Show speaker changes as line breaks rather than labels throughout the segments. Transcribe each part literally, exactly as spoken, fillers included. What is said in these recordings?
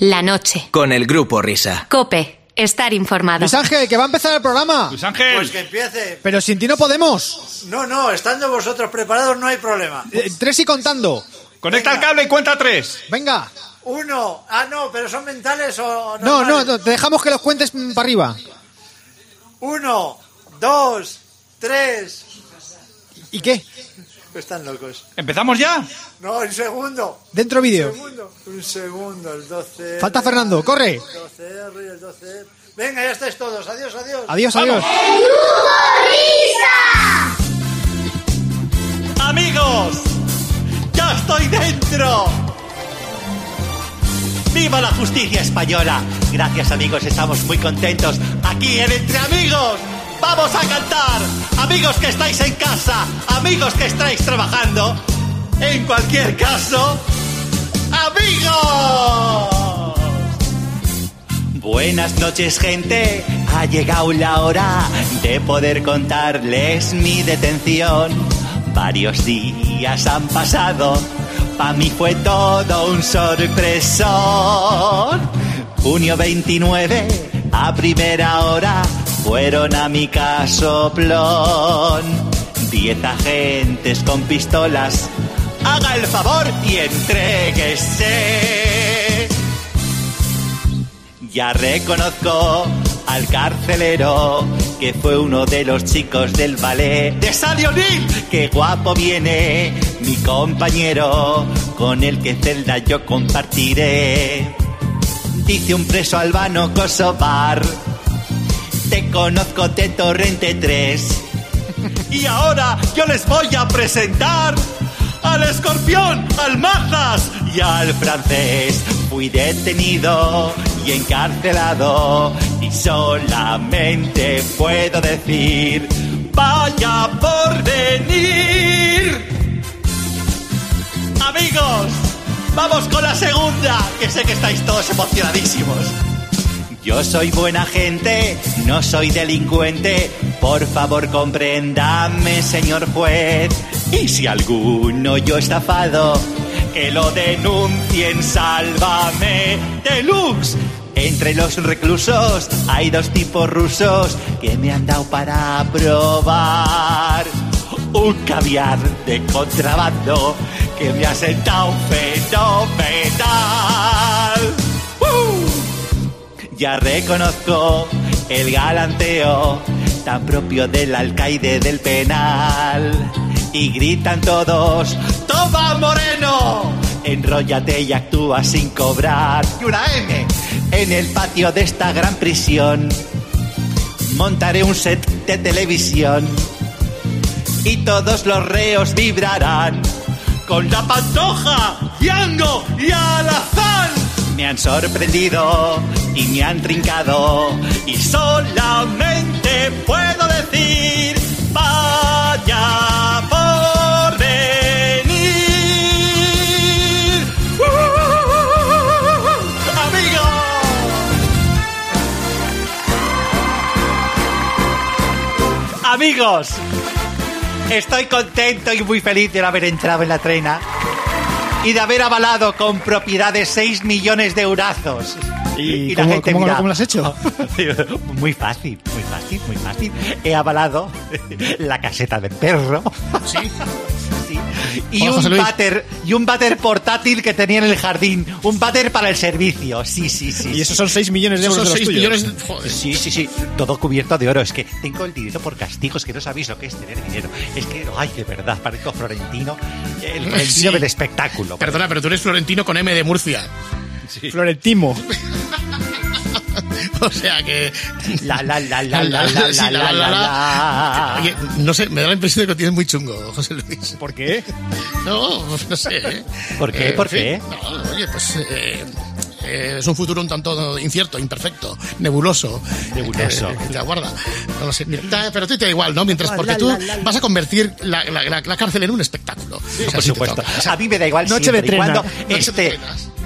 la noche.
Con el Grupo Risa.
COPE. Estar informado.
Luis Ángel, que va a empezar el programa.
Luis Ángel.
Pues que empiece.
Pero sin ti no podemos.
No, no, estando vosotros preparados no hay problema.
Eh, tres y contando.
Conecta
Venga.
el cable y cuenta tres.
Venga.
Uno. Ah, no, pero ¿son mentales o
No,
normales?
no, te dejamos que los cuentes mm, para arriba.
Uno, dos, tres.
¿Y qué?
Están locos.
¿Empezamos ya?
No, un segundo.
Dentro vídeo.
Un segundo. Un segundo, el doce.
Falta Fernando, corre.
El doce R y el doce R. Venga, ya estáis todos. Adiós, adiós.
Adiós, adiós.
Amigos, ya estoy dentro. ¡Viva la justicia española! Gracias, amigos, estamos muy contentos aquí en Entre Amigos. ¡Vamos a cantar! Amigos que estáis en casa, amigos que estáis trabajando, en cualquier caso, ¡amigos! Buenas noches, gente. Ha llegado la hora de poder contarles mi detención. Varios días han pasado, pa' mí fue todo un sorpresón. Junio veintinueve, a primera hora, fueron a mi casoplón. Diez agentes con pistolas, haga el favor y entréguese. Ya reconozco al carcelero, que fue uno de los chicos del ballet de Sally O'Neill. ¡Qué guapo viene mi compañero, con el que celda yo compartiré! Dice un preso albano kosovar: te conozco de Torrente tres. Y ahora yo les voy a presentar al escorpión, al mazas y al francés. Fui detenido y encarcelado y solamente puedo decir: vaya por venir. Amigos, vamos con la segunda, que sé que estáis todos emocionadísimos. Yo soy buena gente, no soy delincuente. Por favor, compréndame, señor juez. Y si alguno yo he estafado, que lo denuncien, Sálvame Deluxe. Entre los reclusos hay dos tipos rusos que me han dado para probar un caviar de contrabando que me ha sentado fenomenal. ¡Uh! Ya reconozco el galanteo tan propio del alcaide del penal. Y gritan todos: ¡toma, moreno! Enróllate y actúa sin cobrar. Y una M. En el patio de esta gran prisión montaré un set de televisión y todos los reos vibrarán con la Pantoja, Yango y Alazán. Me han sorprendido y me han trincado y solamente puedo decir: vaya por venir. ¡Uh! ¡Amigos! Amigos, estoy contento y muy feliz de haber entrado en la trena y de haber avalado con propiedades seis millones de eurazos.
¿Y,
y la
cómo,
gente
cómo,
mira,
cómo lo has hecho?
Muy fácil, muy fácil, muy fácil. He avalado la caseta del perro.
Sí.
Sí. Y,
Hola, José
un
Luis.
váter, y un váter portátil que tenía en el jardín. Un váter para el servicio. Sí, sí, sí.
Y esos son seis millones de
Esos
euros
son
de los
seis
tuyos.
millones de... Joder.
Sí, sí, sí, todo cubierto de oro. Es que tengo el dinero por castigos, que no sabéis lo que es tener dinero. Es que, ay, de verdad, parezco Florentino, el Florentino
Sí.
del espectáculo.
Perdona, pero tú eres Florentino con M de Murcia.
Sí.
Florentimo.
O sea que...
La, la, la, la, la, la,
Sí,
la, la, la, la.
Oye, no sé, me da la impresión de que lo tienes muy chungo, José Luis.
¿Por qué?
No, no sé. ¿eh?
¿Por qué?
Eh,
¿Por
en fin,
qué?
no, oye, pues... Eh, eh, es un futuro un tanto incierto, imperfecto, nebuloso.
Nebuloso.
Eh, te aguarda. No lo sé. Mira, pero a ti te da igual, ¿no? Mientras, porque tú vas a convertir la, la, la, la cárcel en un espectáculo.
Sí,
Eso
por
sí te
supuesto.
toca. O sea,
A mí me da igual
Noche
siempre
de
y
trena.
cuando
Noche de
esté
trenas.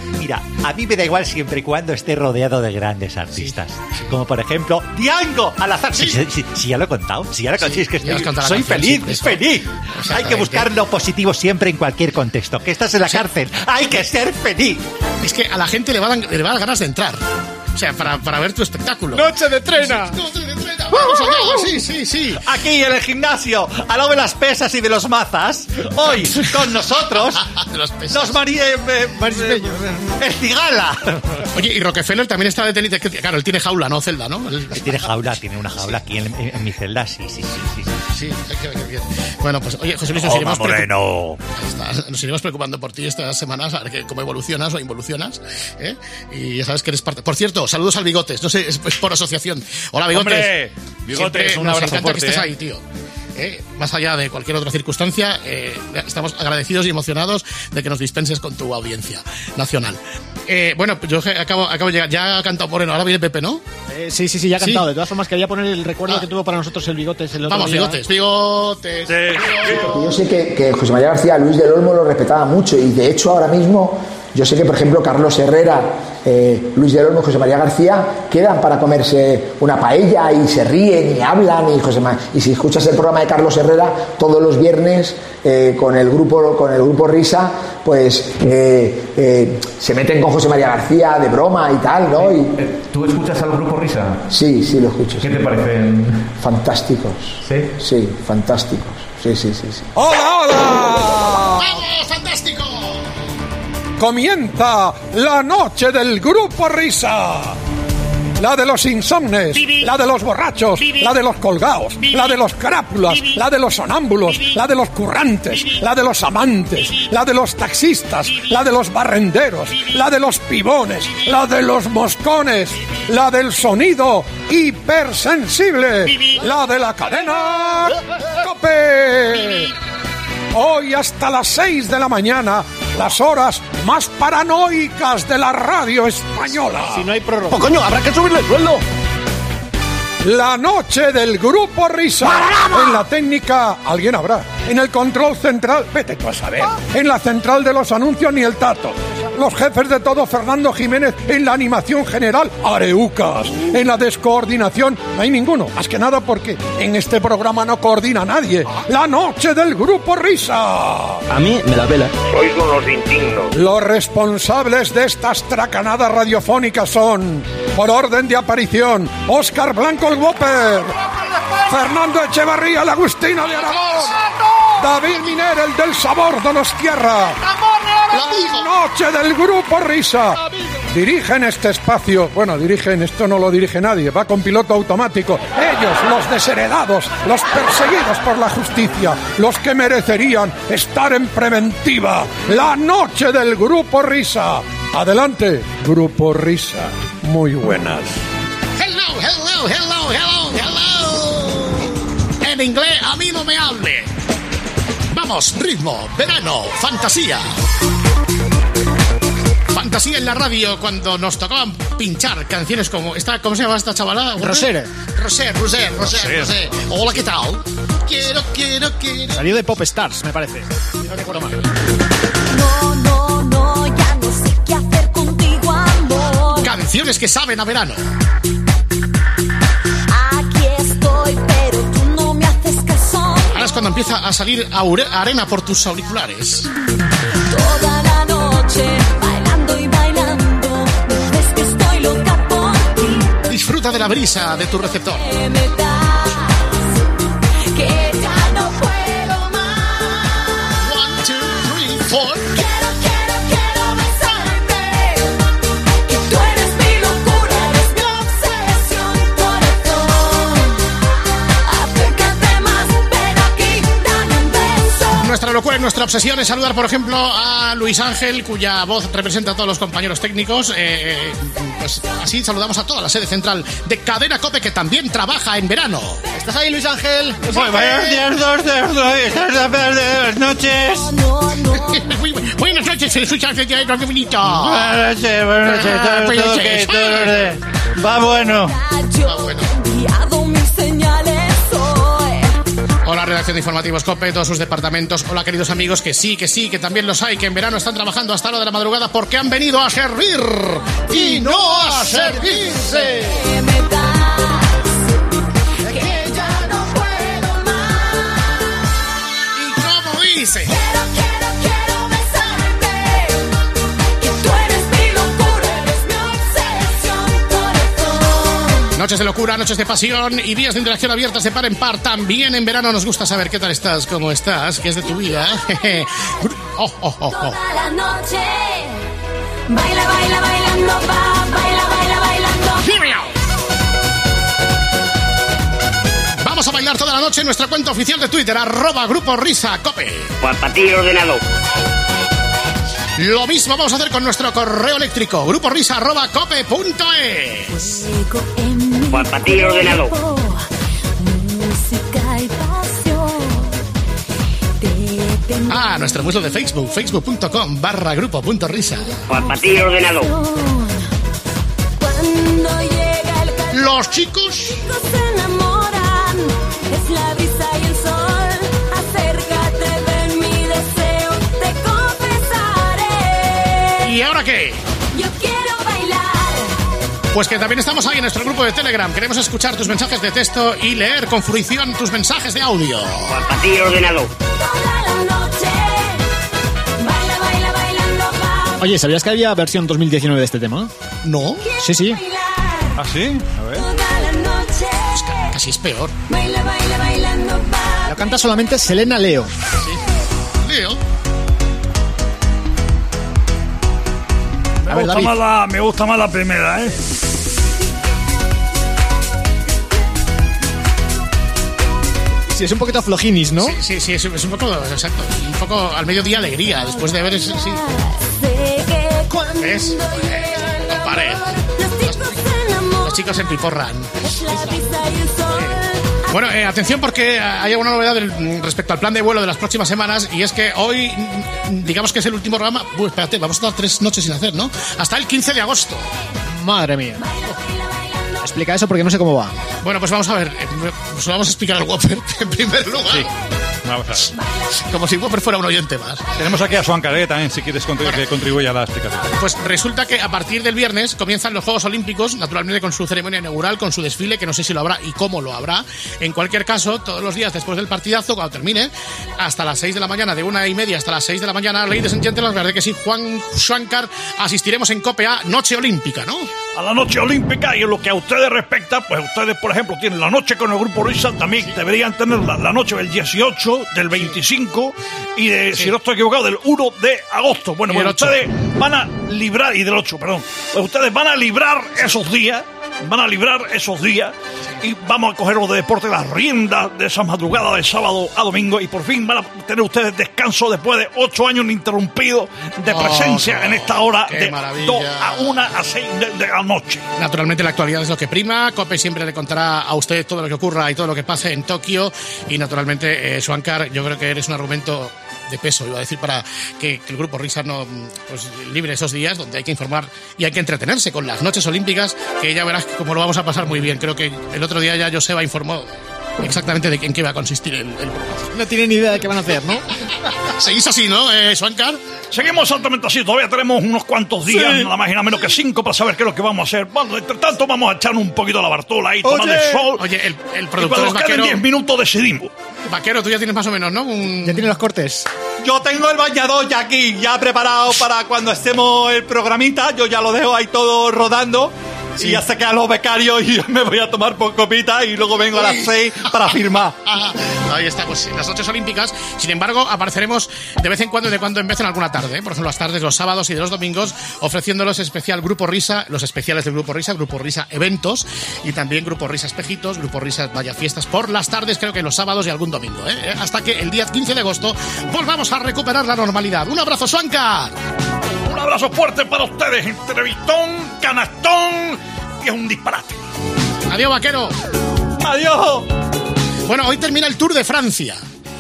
Mira, a mí me da igual siempre y cuando esté rodeado de grandes artistas. Sí, sí. Como por ejemplo, Diango al azar. Sí, sí, sí, sí, ya lo he contado. Sí, ya lo he contado. Sí, es que estoy, soy feliz, sí, feliz. Hay que buscar lo positivo siempre en cualquier contexto. Que estás en la sí. cárcel. Hay que ser feliz.
Es que a la gente le va a dar, le va a dar ganas de entrar. O sea, para, para ver tu espectáculo.
¡Noche de trena!
Sí, ¡Noche de trena! Vamos allá, sí, sí, sí.
Aquí en el gimnasio, al lado de las pesas y de los mazas, hoy con nosotros,
de los pesas.
Los María... Eh, eh, el Cigala.
Oye, y Rockefeller también está detenido. Claro, él tiene jaula, no celda, ¿no? Él,
él tiene jaula, tiene una jaula aquí en, en, en mi celda, sí, sí, sí. Sí,
sí qué, qué bien. Bueno, pues, oye, José Luis, nos, iremos,
preocup...
nos iremos preocupando por ti estas semanas, a ver que, cómo evolucionas o involucionas, ¿eh? Y ya sabes que eres parte... Por cierto, saludos al Bigotes, no sé, es por asociación. Hola, Bigotes.
Hombre, Bigotes, un abrazo
nos encanta
fuerte,
que estés
¿eh?
ahí, tío. Eh, más allá de cualquier otra circunstancia, eh, estamos agradecidos y emocionados de que nos dispenses con tu audiencia nacional. Eh, bueno, yo acabo, acabo de llegar, ya ha cantado Moreno, ahora viene Pepe, ¿no?
Eh, sí, sí, sí, ya ha cantado.
¿Sí?
De todas formas, quería poner el recuerdo ah. que tuvo para nosotros el Bigotes el otro
Vamos,
día.
Bigotes, Bigotes. Sí.
Porque yo sé que, que José María García, Luis del Olmo lo respetaba mucho y de hecho ahora mismo yo sé que, por ejemplo, Carlos Herrera, eh, Luis del Olmo y José María García quedan para comerse una paella y se ríen y hablan y José Ma- y si escuchas el programa de Carlos Herrera todos los viernes eh, con el grupo con el grupo Risa, pues eh, eh, se meten con José María García de broma y tal, ¿no? Y,
¿Tú escuchas al grupo Risa?
Sí, sí lo escucho.
¿Qué
sí.
te parecen?
Fantásticos.
¿Sí?
Sí, fantásticos. Sí, sí, sí, sí.
¡Hola, hola!
¡Vamos, fantástico!
Comienza la noche del grupo Risa. La de los insomnes, Bibi. La de los borrachos, Bibi. La de los colgados, Bibi. La de los crápulas, Bibi. La de los sonámbulos, Bibi. La de los currantes, Bibi. La de los amantes, Bibi. La de los taxistas, Bibi. La de los barrenderos, Bibi. La de los pibones, Bibi. La de los moscones, Bibi. La del sonido hipersensible, Bibi. La de la cadena COPE. Bibi. Hoy hasta las seis de la mañana, las horas más paranoicas de la radio española.
Si no hay prórroga.
¡Oh, coño! ¡Habrá que subirle el sueldo! La noche del grupo Risa. ¡Pararama! En la técnica, alguien habrá. En el control central, vete tú a saber. En la central de los anuncios, ni el tato. Los jefes de todo, Fernando Jiménez. En la animación general, Areucas. En la descoordinación, no hay ninguno. Más que nada porque en este programa no coordina nadie. La noche del grupo Risa.
A mí me la pela.
Sois unos indignos.
Los responsables de estas tracanadas radiofónicas son, por orden de aparición, Óscar Blanco el Whopper, Fernando Echevarría el Agustino de Aragón, David Miner el del Sabor de los Tierra. La noche del grupo Risa. Dirigen este espacio. Bueno, dirigen, esto no lo dirige nadie, va con piloto automático. Ellos, los desheredados, los perseguidos por la justicia, los que merecerían estar en preventiva. La noche del grupo Risa. Adelante, grupo Risa. Muy buenas.
Hello, hello, hello, hello, hello. En inglés a mí no me hable. Vamos, ritmo, verano, fantasía. Fantasía en la radio cuando nos tocaban pinchar canciones como esta, ¿cómo se llama esta chavala?
Roser.
Roser, Roser, Roser, Roser. Hola, ¿qué tal? Quiero, quiero, quiero.
Salió de Pop Stars, me parece. Si no recuerdo mal.
No, no, no, ya no sé qué hacer contigo, amor.
Canciones que saben a verano.
Aquí estoy, pero tú no me haces caso.
Ahora es cuando empieza a salir aure- arena por tus auriculares.
Toda la noche bailando y bailando, ves que estoy loca por ti.
Disfruta de la brisa de tu receptor.
Que me das, que ya no puedo más.
One, two, three, four.
Quiero, quiero, quiero besarte. Que tú eres mi locura, eres mi obsesión, corazón. Acércate más, ven aquí, dame un beso.
Nuestra locura y nuestra obsesión es saludar, por ejemplo, a Luis Ángel, cuya voz representa a todos los compañeros técnicos. Eh, pues así saludamos a toda la sede central de Cadena COPE, que también trabaja en verano.
¿Estás ahí, Luis Ángel?
Buenos días, dos buenas noches.
No, no,
Muy bu- Buenas noches, se escucha el radio bonito.
Buenas noches, buenas noches.
Ah,
Todo, todo,
pues,
ok, todo en orden. Va bueno.
yo
Ah, bueno.
he enviado mis señales hoy.
Hola, redacción de Informativos COPE, todos sus departamentos. Hola, queridos amigos, que sí, que sí, que también los hay, que en verano están trabajando hasta la hora de la madrugada porque han venido a servir y no a servirse.
Que ya no puedo más.
¿Y cómo dice?
Quiero, quiero, quiero besarte. Que tú eres mi locura, eres mi obsesión, corazón.
Noches de locura, noches de pasión y días de interacción abiertas de par en par. También en verano nos gusta saber qué tal estás, cómo estás, qué es de tu vida. oh, oh, oh, oh.
Toda la noche. Baila, baila, bailando, va, baila, baila, bailando.
Vamos a bailar toda la noche en nuestra cuenta oficial de Twitter, arroba Grupo Risa Cope.
Juan Patillo ordenado.
Lo mismo vamos a hacer con nuestro correo eléctrico, gruporisa arroba cope punto es.
Juan Patillo ordenado.
Música y pasión.
Ah, nuestro muslo de Facebook, facebook.com barra grupo.risa.
Juan Patillo ordenado.
Cuando llega el calor,
Los chicos
los chicos se enamoran. Es la brisa y el sol. Acércate, ven mi deseo, te confesaré.
¿Y ahora qué?
Yo quiero bailar.
Pues que también estamos ahí en nuestro grupo de Telegram. Queremos escuchar tus mensajes de texto y leer con fruición tus mensajes de audio.
Juan Patillo ordenado.
Toda la noche. Baila, baila, bailando, va.
Oye, ¿sabías que había versión dos mil diecinueve de este tema?
¿No?
Sí, sí.
Bailar.
¿Ah, sí? A ver.
Toda la noche.
Pues ca- casi es peor.
Baila, baila, bailando, va.
Lo canta solamente Selena Leo.
Leo.
Me
A ver,
gusta,
David.
más la, me gusta más la primera, ¿eh?
Sí, es un poquito flojinis, ¿no?
Sí, sí, sí, es, es un poco, exacto, un poco al mediodía alegría, después de haber ese, sí.
Sé que cuando
¿Ves?
llega
No pare.
los chicos se enamoran.
Los chicos se empiporran.
Es la brisa y el sol.
Bueno, eh, atención porque hay alguna novedad del- respecto al plan de vuelo de las próximas semanas y es que hoy, mm, digamos que es el último programa. Uy, espérate, vamos a estar tres noches sin hacer, ¿no? Hasta el quince de agosto.
Madre mía. Explica eso porque no sé cómo va.
Bueno, pues vamos a ver, eh, pues vamos a explicar al Whopper en primer lugar.
Sí. Vamos a ver.
Como si Whopper fuera un oyente más.
Tenemos aquí a Suancar, ¿eh? También, si quieres contribu- que contribuya a la explicación.
Pues resulta que a partir del viernes comienzan los Juegos Olímpicos, naturalmente con su ceremonia inaugural, con su desfile, que no sé si lo habrá y cómo lo habrá. En cualquier caso, todos los días después del partidazo, cuando termine, hasta las seis de la mañana, de una y media hasta las seis de la mañana, ladies and gentlemen, la verdad que sí, Juan Suancar, asistiremos en COPE a Noche Olímpica, ¿no?
A la noche olímpica, y en lo que a ustedes respecta, pues ustedes, por ejemplo, tienen la noche con el Grupo Risa, también deberían tener la, la noche del dieciocho, del veinticinco y de,
Sí.
si no estoy equivocado, del uno de agosto. Bueno,
Y
pues
del ocho.
ustedes van a librar, y del ocho, perdón, pues ustedes van a librar esos días, van a librar esos días, y vamos a coger los de deporte las riendas de esas madrugadas de sábado a domingo, y por fin van a tener ustedes descanso después de ocho años ininterrumpidos de
Oh,
presencia
qué-
en esta hora
qué
de
maravilla.
dos a una a seis de, de la noche.
Naturalmente la actualidad es lo que prima. COPE siempre le contará a usted todo lo que ocurra y todo lo que pase en Tokio. Y naturalmente, eh, Suancar, yo creo que eres un argumento de peso, iba a decir, para que, que el Grupo Risa no pues, libre esos días donde hay que informar y hay que entretenerse con las noches olímpicas, que ya verás cómo lo vamos a pasar muy bien. Creo que el otro día ya Joseba informó exactamente de en qué va a consistir el, el
No tiene ni idea de qué van a hacer, ¿no?
¿Seguís así, no, eh, Suancar?
Seguimos exactamente así, todavía tenemos unos cuantos días,
Sí.
nada más y nada menos que cinco, para saber qué es lo que vamos a hacer. Bueno, entre tanto vamos a echar un poquito a la Bartola ahí, tomando el sol.
Oye, el, el
Y
productor
cuando
es
nos queden
vaquero.
diez minutos decidimos.
Vaquero, tú ya tienes más o menos, ¿no? Un...
Ya tiene los cortes.
Yo tengo el bañador ya aquí, ya preparado para cuando estemos el programita. Yo ya lo dejo ahí todo rodando.
Sí.
Y ya se quedan los becarios y yo me voy a tomar por copita y luego vengo a las seis para firmar.
Ah, ahí está, pues en las noches olímpicas. Sin embargo, apareceremos de vez en cuando y de cuando en vez en alguna tarde, ¿eh? Por ejemplo, las tardes, los sábados y de los domingos, ofreciéndolos especial Grupo Risa, los especiales del Grupo Risa, Grupo Risa Eventos y también Grupo Risa Espejitos, Grupo Risa Vaya Fiestas por las tardes, creo que los sábados y algún domingo, ¿eh? Hasta que el día quince de agosto volvamos a recuperar la normalidad. ¡Un abrazo, Suancar!
Un abrazo fuerte para ustedes, entrevistón, canastón, y es un disparate.
Adiós, Vaquero.
¡Adiós!
Bueno, hoy termina el Tour de Francia.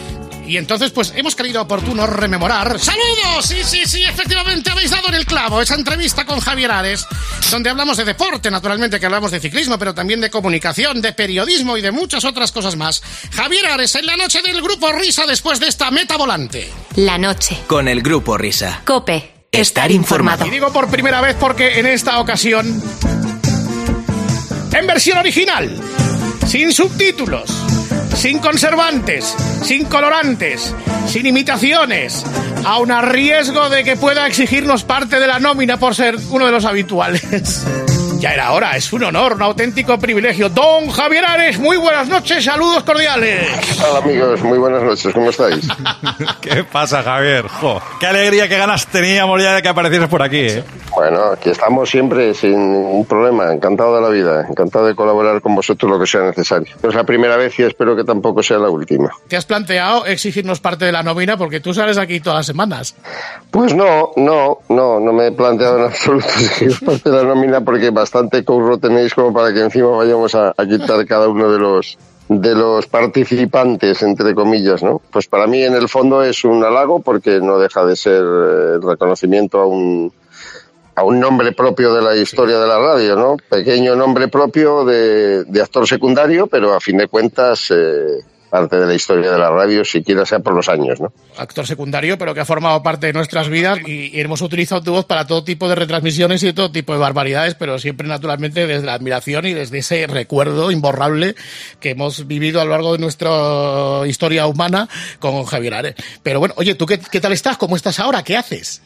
Y entonces, pues, hemos querido oportuno rememorar... ¡Saludos! Sí, sí, sí, efectivamente habéis dado en el clavo. Esa entrevista con Javier Ares, donde hablamos de deporte, naturalmente, que hablamos de ciclismo, pero también de comunicación, de periodismo y de muchas otras cosas más. Javier Ares en la noche del Grupo Risa después de esta meta volante.
La noche.
Con el Grupo Risa.
COPE. Estar informado.
Y digo por primera vez porque en esta ocasión, en versión original, sin subtítulos, sin conservantes, sin colorantes, sin imitaciones, aun a riesgo de que pueda exigirnos parte de la nómina por ser uno de los habituales. Ya era hora, es un honor, un auténtico privilegio. Don Javier Ares, muy buenas noches, saludos cordiales.
Hola amigos, muy buenas noches, ¿cómo estáis?
¿Qué pasa, Javier? Jo, qué alegría, qué ganas teníamos ya de que aparecieras por aquí, ¿eh?
Bueno, aquí estamos siempre sin ningún problema, encantado de la vida, encantado de colaborar con vosotros lo que sea necesario. No es la primera vez y espero que tampoco sea la última.
¿Te has planteado exigirnos parte de la nómina? Porque tú sales aquí todas las semanas.
Pues no, no, no, no me he planteado en absoluto exigir parte de la nómina porque bastante curro tenéis como para que encima vayamos a, a quitar cada uno de los de los participantes, entre comillas, ¿no? Pues para mí en el fondo es un halago porque no deja de ser el reconocimiento a un a un nombre propio de la historia de la radio, ¿no? Pequeño nombre propio de, de actor secundario, pero a fin de cuentas eh, parte de la historia de la radio, siquiera sea por los años, ¿no?
Actor secundario, pero que ha formado parte de nuestras vidas y, y hemos utilizado tu voz para todo tipo de retransmisiones y todo tipo de barbaridades, pero siempre naturalmente desde la admiración y desde ese recuerdo imborrable que hemos vivido a lo largo de nuestra historia humana con Javier Ares. Pero bueno, oye, ¿tú qué, qué tal estás? ¿Cómo estás ahora? ¿Qué haces?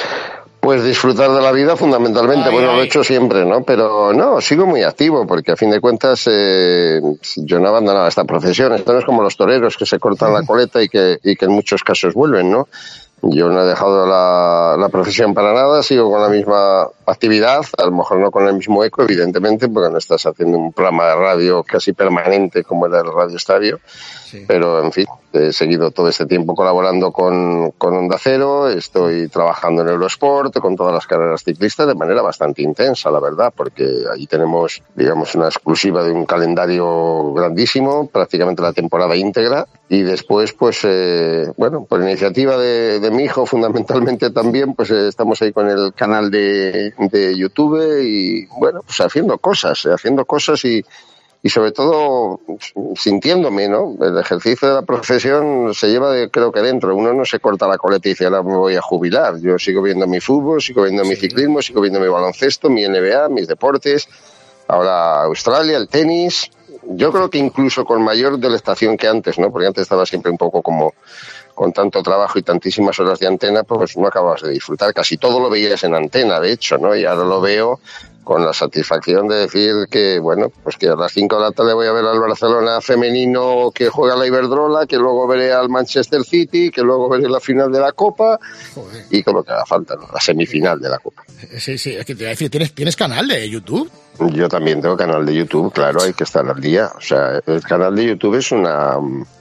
Pues disfrutar de la vida fundamentalmente, ay, bueno, ay. Lo he hecho siempre, ¿no? Pero no, sigo muy activo porque a fin de cuentas eh, yo no he abandonado esta profesión. Esto no es como los toreros que se cortan la coleta y que, y que en muchos casos vuelven, ¿no? Yo no he dejado la, la profesión para nada, sigo con la misma actividad, a lo mejor no con el mismo eco, evidentemente, porque no estás haciendo un programa de radio casi permanente como era el Radio Estadio, sí. Pero en fin, he seguido todo este tiempo colaborando con, con Onda Cero, estoy trabajando en Eurosport, con todas las carreras ciclistas de manera bastante intensa, la verdad, porque ahí tenemos, digamos, una exclusiva de un calendario grandísimo, prácticamente la temporada íntegra, y después, pues, eh, bueno, por iniciativa de, de mi hijo, fundamentalmente también, pues eh, estamos ahí con el canal de, de YouTube y, bueno, pues haciendo cosas, eh, haciendo cosas y, y sobre todo sintiéndome, ¿no? El ejercicio de la profesión se lleva, de, creo que dentro. Uno no se corta la coleta y dice, ahora me voy a jubilar. Yo sigo viendo mi fútbol, sigo viendo mi ciclismo, sigo viendo mi baloncesto, mi N B A, mis deportes, ahora Australia, el tenis. Yo creo que incluso con mayor delectación que antes, ¿no? Porque antes estaba siempre un poco como con tanto trabajo y tantísimas horas de antena, pues no acababas de disfrutar. Casi todo lo veías en antena, de hecho, ¿no? Y ahora lo veo con la satisfacción de decir que, bueno, pues que a las cinco de la tarde voy a ver al Barcelona femenino que juega la Iberdrola, que luego veré al Manchester City, que luego veré la final de la Copa. Joder. Y con lo que haga falta, ¿no? La semifinal de la Copa.
Sí, sí, es que te iba a decir, ¿tienes, ¿tienes canal de YouTube?
Yo también tengo canal de YouTube, claro, hay que estar al día. O sea, el canal de YouTube es una...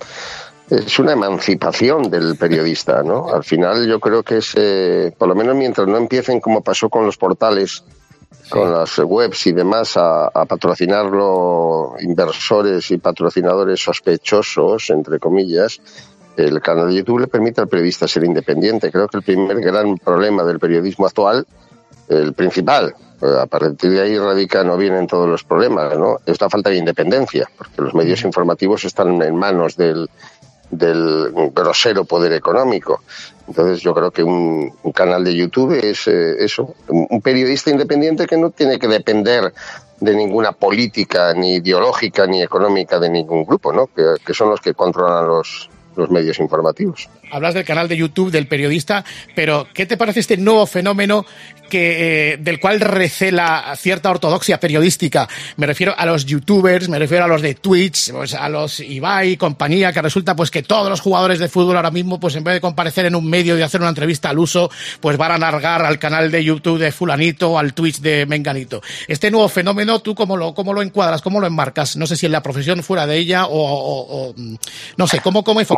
es una emancipación del periodista, ¿no? Al final yo creo que es, eh, por lo menos mientras no empiecen como pasó con los portales, sí. Con las webs y demás, a, a patrocinarlo inversores y patrocinadores sospechosos, entre comillas, el canal de YouTube le permite al periodista ser independiente. Creo que el primer gran problema del periodismo actual, el principal, a partir de ahí radica, no vienen todos los problemas, ¿no? Es la falta de independencia, porque los medios informativos están en manos del del grosero poder económico. Entonces yo creo que un, un canal de YouTube es eh, eso, un periodista independiente que no tiene que depender de ninguna política ni ideológica ni económica de ningún grupo, ¿no? Que, que son los que controlan los, los medios informativos.
Hablas del canal de YouTube del periodista, pero ¿qué te parece este nuevo fenómeno que, eh, del cual recela cierta ortodoxia periodística? Me refiero a los youtubers, me refiero a los de Twitch, pues a los Ibai y compañía, que resulta pues que todos los jugadores de fútbol ahora mismo, pues en vez de comparecer en un medio y hacer una entrevista al uso, pues van a nargar al canal de YouTube de fulanito o al Twitch de menganito. Este nuevo fenómeno, ¿tú cómo lo, cómo lo encuadras, cómo lo enmarcas? No sé si en la profesión, fuera de ella, o, o, o no sé, ¿cómo, cómo enfocas?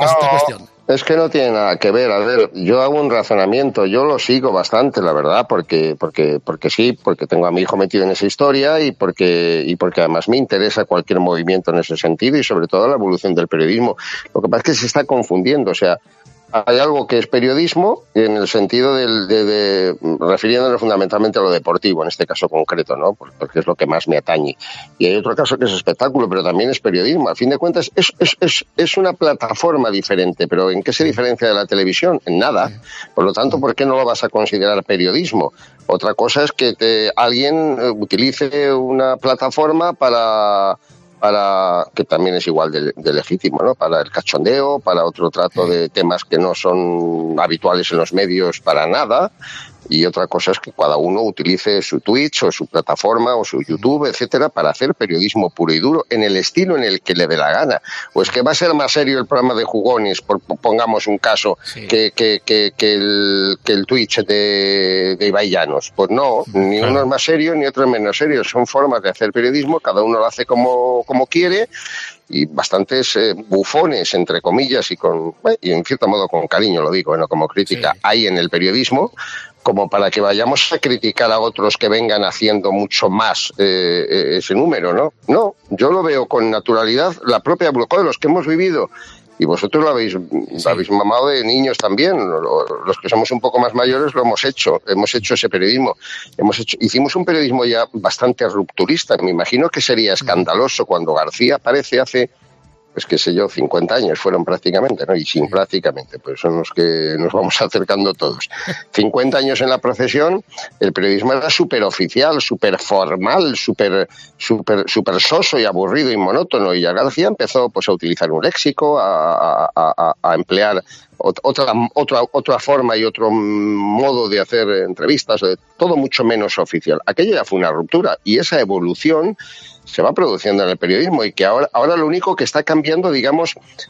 esta
No,
cuestión?
Es que no tiene nada que ver. A ver, yo hago un razonamiento, yo lo sigo bastante, la verdad, porque, porque, porque sí, porque tengo a mi hijo metido en esa historia y porque, y porque además me interesa cualquier movimiento en ese sentido y sobre todo la evolución del periodismo. Lo que pasa es que se está confundiendo, o sea, hay algo que es periodismo en el sentido del, de, de refiriéndonos fundamentalmente a lo deportivo, en este caso concreto, ¿no? Porque es lo que más me atañe. Y hay otro caso que es espectáculo, pero también es periodismo. Al fin de cuentas, es, es, es, es una plataforma diferente, pero ¿en qué se diferencia de la televisión? En nada. Por lo tanto, ¿por qué no lo vas a considerar periodismo? Otra cosa es que te, alguien utilice una plataforma para... para que también es igual de, de legítimo, ¿no? Para el cachondeo, para otro trato de temas que no son habituales en los medios para nada. Y otra cosa es que cada uno utilice su Twitch o su plataforma o su YouTube, etcétera, para hacer periodismo puro y duro en el estilo en el que le dé la gana. O es que va a ser más serio el programa de Jugones, por, pongamos un caso, sí. que, que, que, que, el, que el Twitch de, de Ibai Llanos. Pues no, ni uno es más serio ni otro es menos serio. Son formas de hacer periodismo, cada uno lo hace como, como quiere. Y bastantes eh, bufones, entre comillas, y con eh, y en cierto modo con cariño lo digo, bueno, como crítica, sí. hay en el periodismo, como para que vayamos a criticar a otros que vengan haciendo mucho más eh, ese número, ¿no? No, yo lo veo con naturalidad, la propia bloqueo de los que hemos vivido, y vosotros lo habéis, sí. lo habéis mamado de niños también, los que somos un poco más mayores lo hemos hecho, hemos hecho ese periodismo, hemos hecho, hicimos un periodismo ya bastante rupturista, me imagino que sería escandaloso cuando García aparece hace, pues qué sé yo, cincuenta años fueron prácticamente, ¿no? Y sin prácticamente, pues son los que nos vamos acercando todos. cincuenta años en la procesión, el periodismo era súper oficial, súper formal, súper super, super soso y aburrido y monótono, y ya García empezó pues a utilizar un léxico, a, a, a, a emplear otra, otra, otra forma y otro modo de hacer entrevistas, todo mucho menos oficial. Aquello ya fue una ruptura, y esa evolución se va produciendo en el periodismo, y que ahora, ahora lo único que está cambiando, digamos,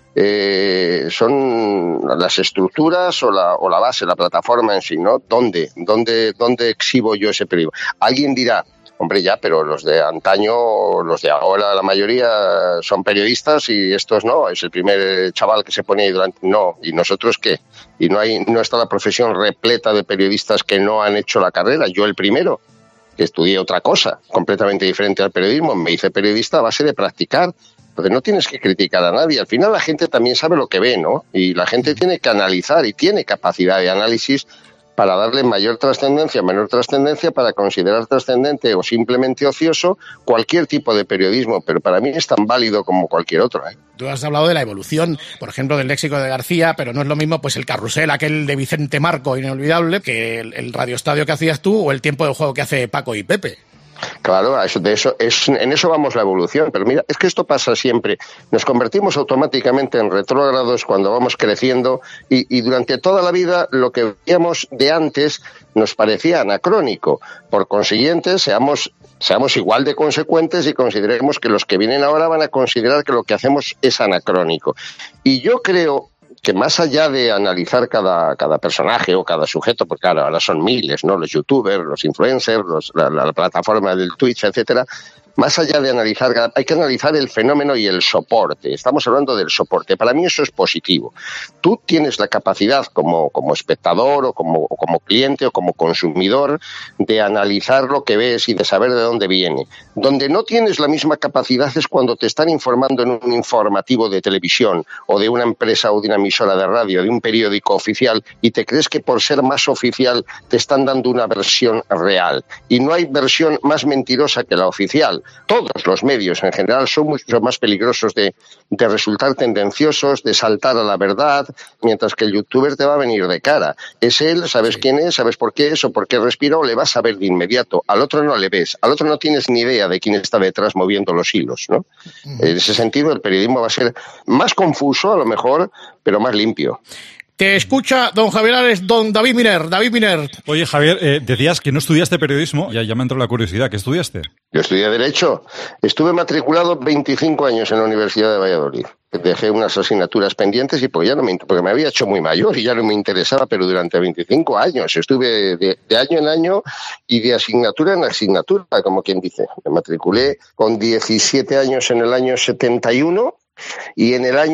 eh, son las estructuras o la, o la base, la plataforma en sí, ¿no? ¿Dónde, dónde, dónde exhibo yo ese periodismo? Alguien dirá, hombre, ya, pero los de antaño, los de ahora, la mayoría son periodistas y estos no, es el primer chaval que se pone ahí durante... No, ¿y nosotros qué? Y no hay, no está la profesión repleta de periodistas que no han hecho la carrera, yo el primero, que estudié otra cosa, completamente diferente al periodismo, me hice periodista a base de practicar. Entonces no tienes que criticar a nadie. Al final la gente también sabe lo que ve, ¿no? Y la gente tiene que analizar y tiene capacidad de análisis para darle mayor trascendencia, menor trascendencia, para considerar trascendente o simplemente ocioso cualquier tipo de periodismo. Pero para mí es tan válido como cualquier otro, ¿eh?
Tú has hablado de la evolución, por ejemplo, del léxico de García, pero no es lo mismo pues el carrusel, aquel de Vicente Marco, inolvidable, que el, el radioestadio que hacías tú o el tiempo de juego que hace Paco y Pepe.
Claro, eso, de eso, es, en eso vamos la evolución, pero mira, es que esto pasa siempre, nos convertimos automáticamente en retrógrados cuando vamos creciendo y, y durante toda la vida lo que veíamos de antes nos parecía anacrónico, por consiguiente seamos, seamos igual de consecuentes y consideremos que los que vienen ahora van a considerar que lo que hacemos es anacrónico. Y yo creo que más allá de analizar cada, cada personaje o cada sujeto, porque claro, ahora son miles, ¿no? Los youtubers, los influencers, los, la, la plataforma del Twitch, etcétera. Más allá de analizar, hay que analizar el fenómeno y el soporte. Estamos hablando del soporte. Para mí eso es positivo. Tú tienes la capacidad como, como espectador o como, o como cliente o como consumidor de analizar lo que ves y de saber de dónde viene. Donde no tienes la misma capacidad es cuando te están informando en un informativo de televisión o de una empresa o de una emisora de radio, de un periódico oficial, y te crees que por ser más oficial te están dando una versión real. Y no hay versión más mentirosa que la oficial. Todos los medios en general son mucho más peligrosos de, de resultar tendenciosos, de saltar a la verdad, mientras que el youtuber te va a venir de cara. Es él, sabes sí. quién es, sabes por qué es o por qué respira, o le vas a ver de inmediato. Al otro no le ves, al otro no tienes ni idea de quién está detrás moviendo los hilos, ¿no? Uh-huh. En ese sentido el periodismo va a ser más confuso a lo mejor, pero más limpio.
Te escucha don Javier Ares, don David Miner. David Miner.
Oye, Javier, eh, decías que no estudiaste periodismo. Ya, ya me entró la curiosidad. ¿Qué estudiaste?
Yo estudié Derecho. Estuve matriculado veinticinco años en la Universidad de Valladolid. Dejé unas asignaturas pendientes y porque, ya no me, porque me había hecho muy mayor y ya no me interesaba, pero durante veinticinco años estuve de, de año en año y de asignatura en asignatura, como quien dice. Me matriculé con diecisiete años en el año setenta y uno y en el año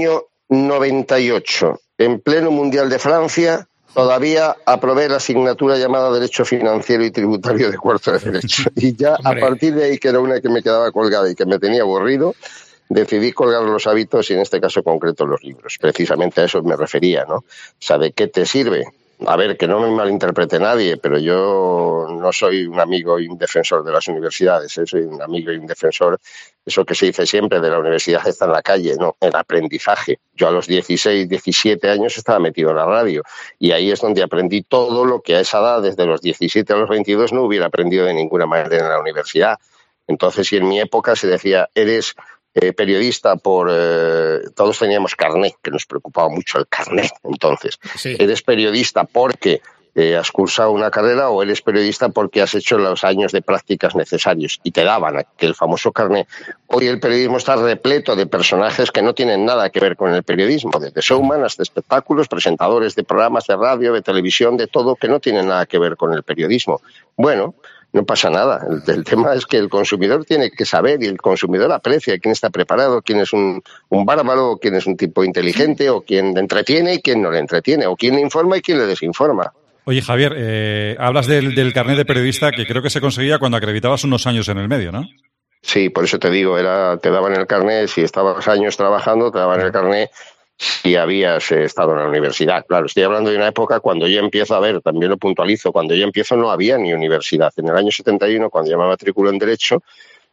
noventa y ocho, en pleno Mundial de Francia, todavía aprobé la asignatura llamada Derecho Financiero y Tributario de cuarto de Derecho. Y ya a partir de ahí, que era una que me quedaba colgada y que me tenía aburrido, decidí colgar los hábitos y en este caso concreto los libros. Precisamente a eso me refería, ¿no? O sea, ¿de qué te sirve? A ver, que no me malinterprete nadie, pero yo no soy un amigo y un defensor de las universidades, ¿eh? Soy un amigo y un defensor, eso que se dice siempre, de la universidad está en la calle, ¿no? El aprendizaje. Yo a los dieciséis, diecisiete años estaba metido en la radio y ahí es donde aprendí todo lo que a esa edad, desde los diecisiete a los veintidós, no hubiera aprendido de ninguna manera en la universidad. Entonces, si en mi época se decía, eres Eh, periodista por... Eh, todos teníamos carnet, que nos preocupaba mucho el carnet. Entonces, sí. ¿Eres periodista porque eh, has cursado una carrera o eres periodista porque has hecho los años de prácticas necesarios? Y te daban aquel famoso carnet. Hoy el periodismo está repleto de personajes que no tienen nada que ver con el periodismo, desde showman hasta espectáculos, presentadores de programas de radio, de televisión, de todo, que no tienen nada que ver con el periodismo. Bueno, no pasa nada. El, el tema es que el consumidor tiene que saber y el consumidor aprecia quién está preparado, quién es un, un bárbaro, quién es un tipo inteligente, o quién le entretiene y quién no le entretiene, o quién le informa y quién le desinforma.
Oye, Javier, eh, hablas del, del carnet de periodista que creo que se conseguía cuando acreditabas unos años en el medio, ¿no?
Sí, por eso te digo, era te daban el carnet, si estabas años trabajando, te daban el carnet si habías eh, estado en la universidad. Claro, estoy hablando de una época cuando yo empiezo a ver, también lo puntualizo, cuando yo empiezo no había ni universidad. En el año setenta y uno, cuando yo me matriculé en Derecho,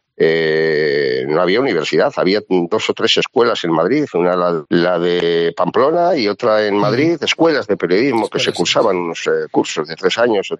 eh, no había universidad. Había dos o tres escuelas en Madrid, una la, la de Pamplona y otra en Madrid, escuelas de periodismo que se cursaban unos eh, cursos de tres años.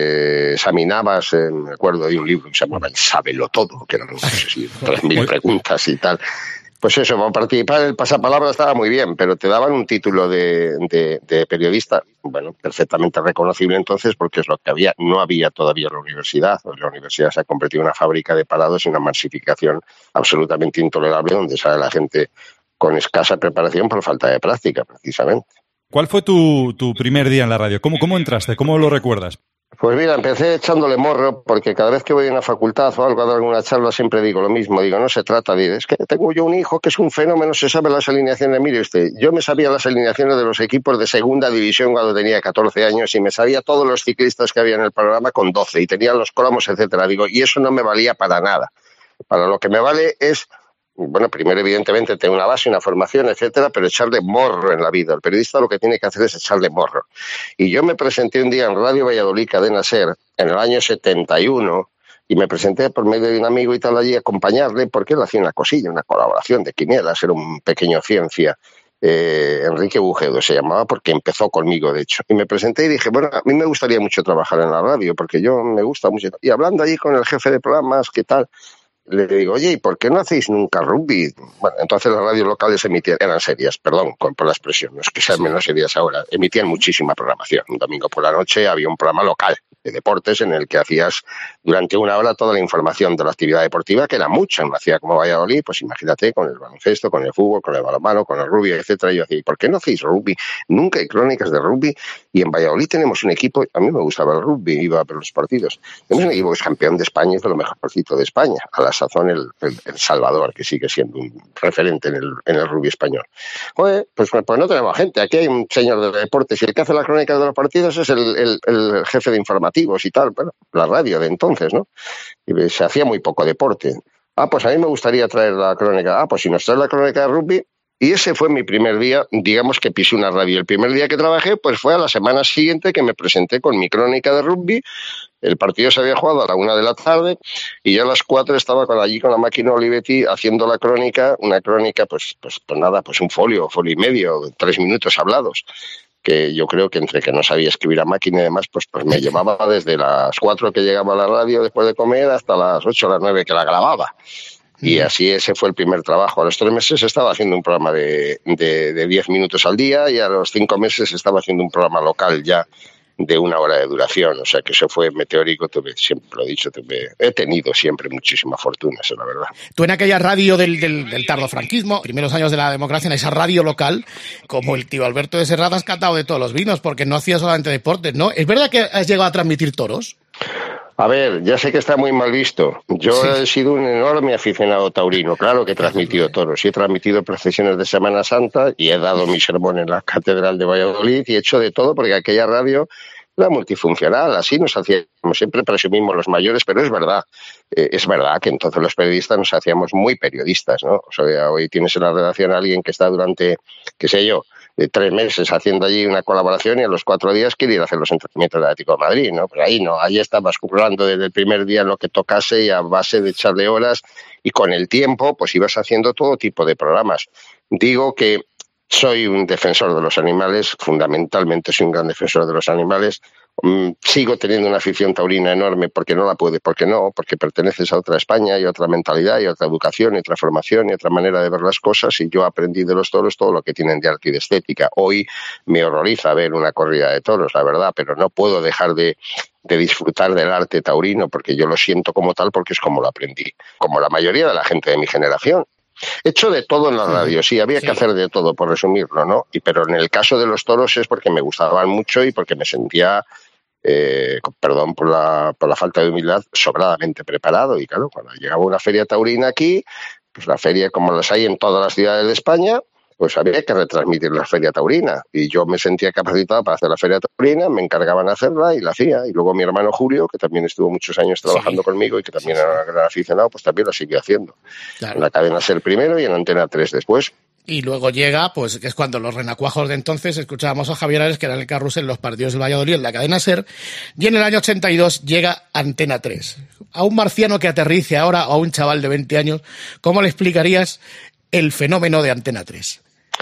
Te examinabas, eh, me acuerdo de un libro que se llamaba El Sábelo Todo, que eran, no sé si, tres mil preguntas y tal. Pues eso, para participar el pasapalabra estaba muy bien, pero te daban un título de, de, de periodista, bueno, perfectamente reconocible entonces, porque es lo que había. No había todavía la universidad. La universidad se ha convertido en una fábrica de parados y una masificación absolutamente intolerable, donde sale la gente con escasa preparación por falta de práctica, precisamente.
¿Cuál fue tu, tu primer día en la radio? ¿Cómo, cómo entraste? ¿Cómo lo recuerdas?
Pues mira, empecé echándole morro, porque cada vez que voy a una facultad o algo a dar alguna charla siempre digo lo mismo. Digo, no se trata de... Es que tengo yo un hijo que es un fenómeno, se sabe las alineaciones. Mire usted, yo me sabía las alineaciones de los equipos de segunda división cuando tenía catorce años y me sabía todos los ciclistas que había en el programa con doce y tenía los cromos, etcétera. Digo, y eso no me valía para nada. Para lo que me vale es... Bueno, primero, evidentemente, tener una base, una formación, etcétera, pero echarle morro en la vida. El periodista lo que tiene que hacer es echarle morro. Y yo me presenté un día en Radio Valladolid, Cadena SER, en el año setenta y uno, y me presenté por medio de un amigo y tal allí a acompañarle, porque él hacía una cosilla, una colaboración de quinielas, era un pequeño ciencia. Eh, Enrique Bujedo se llamaba, porque empezó conmigo, de hecho. Y me presenté y dije, bueno, a mí me gustaría mucho trabajar en la radio, porque yo me gusta mucho. Y hablando allí con el jefe de programas, ¿qué tal? Le digo, oye, ¿y por qué no hacéis nunca rugby? Bueno, entonces las radios locales emitían, eran serias, perdón con, por la expresión, no es que sean menos serias ahora, emitían muchísima programación. Un domingo por la noche había un programa local de deportes en el que hacías durante una hora toda la información de la actividad deportiva, que era mucha en una ciudad como Valladolid, pues imagínate, con el baloncesto, con el fútbol, con el balonmano, con el rugby, etcétera. Y yo decía, ¿por qué no hacéis rugby? Nunca hay crónicas de rugby, y en Valladolid tenemos un equipo, a mí me gustaba el rugby, iba a ver los partidos, tenemos un equipo que es campeón de España, es de lo mejorcito de España, a la sazón el, el, el Salvador, que sigue siendo un referente en el, en el rugby español. Oye, pues, pues no tenemos gente, aquí hay un señor de deportes, y el que hace las crónicas de los partidos es el, el, el jefe de informativos y tal, bueno, la radio de entonces, ¿no? Y se hacía muy poco deporte. Ah, pues a mí me gustaría traer la crónica. Ah, pues si nos trae la crónica de rugby. Y ese fue mi primer día, digamos que pisé una radio. El primer día que trabajé, pues fue a la semana siguiente que me presenté con mi crónica de rugby. El partido se había jugado a la una de la tarde y yo a las cuatro estaba con, allí con la máquina Olivetti haciendo la crónica, una crónica, pues, pues, pues nada, pues un folio, folio y medio, tres minutos hablados, que yo creo que entre que no sabía escribir a máquina y demás, pues, pues me llevaba desde las cuatro que llegaba a la radio después de comer hasta las ocho o las nueve que la grababa. Y así ese fue el primer trabajo. A los tres meses estaba haciendo un programa de, de, de diez minutos al día y a los cinco meses estaba haciendo un programa local ya de una hora de duración. O sea que eso fue meteórico. Tuve, siempre lo he dicho, tuve, he tenido siempre muchísima fortuna, eso es la verdad.
Tú en aquella radio del, del, del tardofranquismo, primeros años de la democracia, en esa radio local, como el tío Alberto de Serrat, has catado de todos los vinos, porque no hacías solamente deportes, ¿no? ¿Es verdad que has llegado a transmitir toros?
A ver, ya sé que está muy mal visto. Yo
Sí.
he sido un enorme aficionado taurino. Claro que he transmitido toros. Y he transmitido procesiones de Semana Santa y he dado mi sermón en la Catedral de Valladolid y he hecho de todo porque aquella radio era multifuncional. Así nos hacíamos. Siempre presumimos los mayores, pero es verdad. Eh, es verdad que entonces los periodistas nos hacíamos muy periodistas, ¿no? O sea, hoy tienes en la redacción a alguien que está durante, qué sé yo, de tres meses haciendo allí una colaboración y a los cuatro días quiere ir a hacer los entrenamientos del Atlético de Madrid, ¿no? Pero ahí no, ahí estabas currando desde el primer día lo que tocase y a base de echarle horas y con el tiempo pues ibas haciendo todo tipo de programas. Digo que soy un defensor de los animales, fundamentalmente soy un gran defensor de los animales. Mm, sigo teniendo una afición taurina enorme porque no la puede, porque no, porque perteneces a otra España y otra mentalidad y otra educación y otra formación y otra manera de ver las cosas y yo aprendí de los toros todo lo que tienen de arte y de estética. Hoy me horroriza ver una corrida de toros, la verdad, pero no puedo dejar de, de disfrutar del arte taurino porque yo lo siento como tal porque es como lo aprendí, como la mayoría de la gente de mi generación. He hecho de todo en la radio, sí, había
Sí.
que hacer de todo, por resumirlo, ¿no? Y pero en el caso de los toros es porque me gustaban mucho y porque me sentía, eh, perdón por la, por la falta de humildad, sobradamente preparado. Y claro, cuando llegaba una feria taurina aquí, pues la feria como las hay en todas las ciudades de España, pues había que retransmitir la feria taurina. Y yo me sentía capacitado para hacer la feria taurina, me encargaban de hacerla y la hacía. Y luego mi hermano Julio, que también estuvo muchos años trabajando
Sí.
conmigo y que también era un gran aficionado, pues también lo siguió haciendo.
Claro.
En la cadena SER primero y en Antena tres después.
Y luego llega, pues, que es cuando los renacuajos de entonces escuchábamos a Javier Ares, que era en el carrusel los partidos del Valladolid en la cadena SER, y en el año ochenta y dos llega Antena tres. A un marciano que aterrice ahora, o a un chaval de veinte años, ¿cómo le explicarías el fenómeno de Antena tres?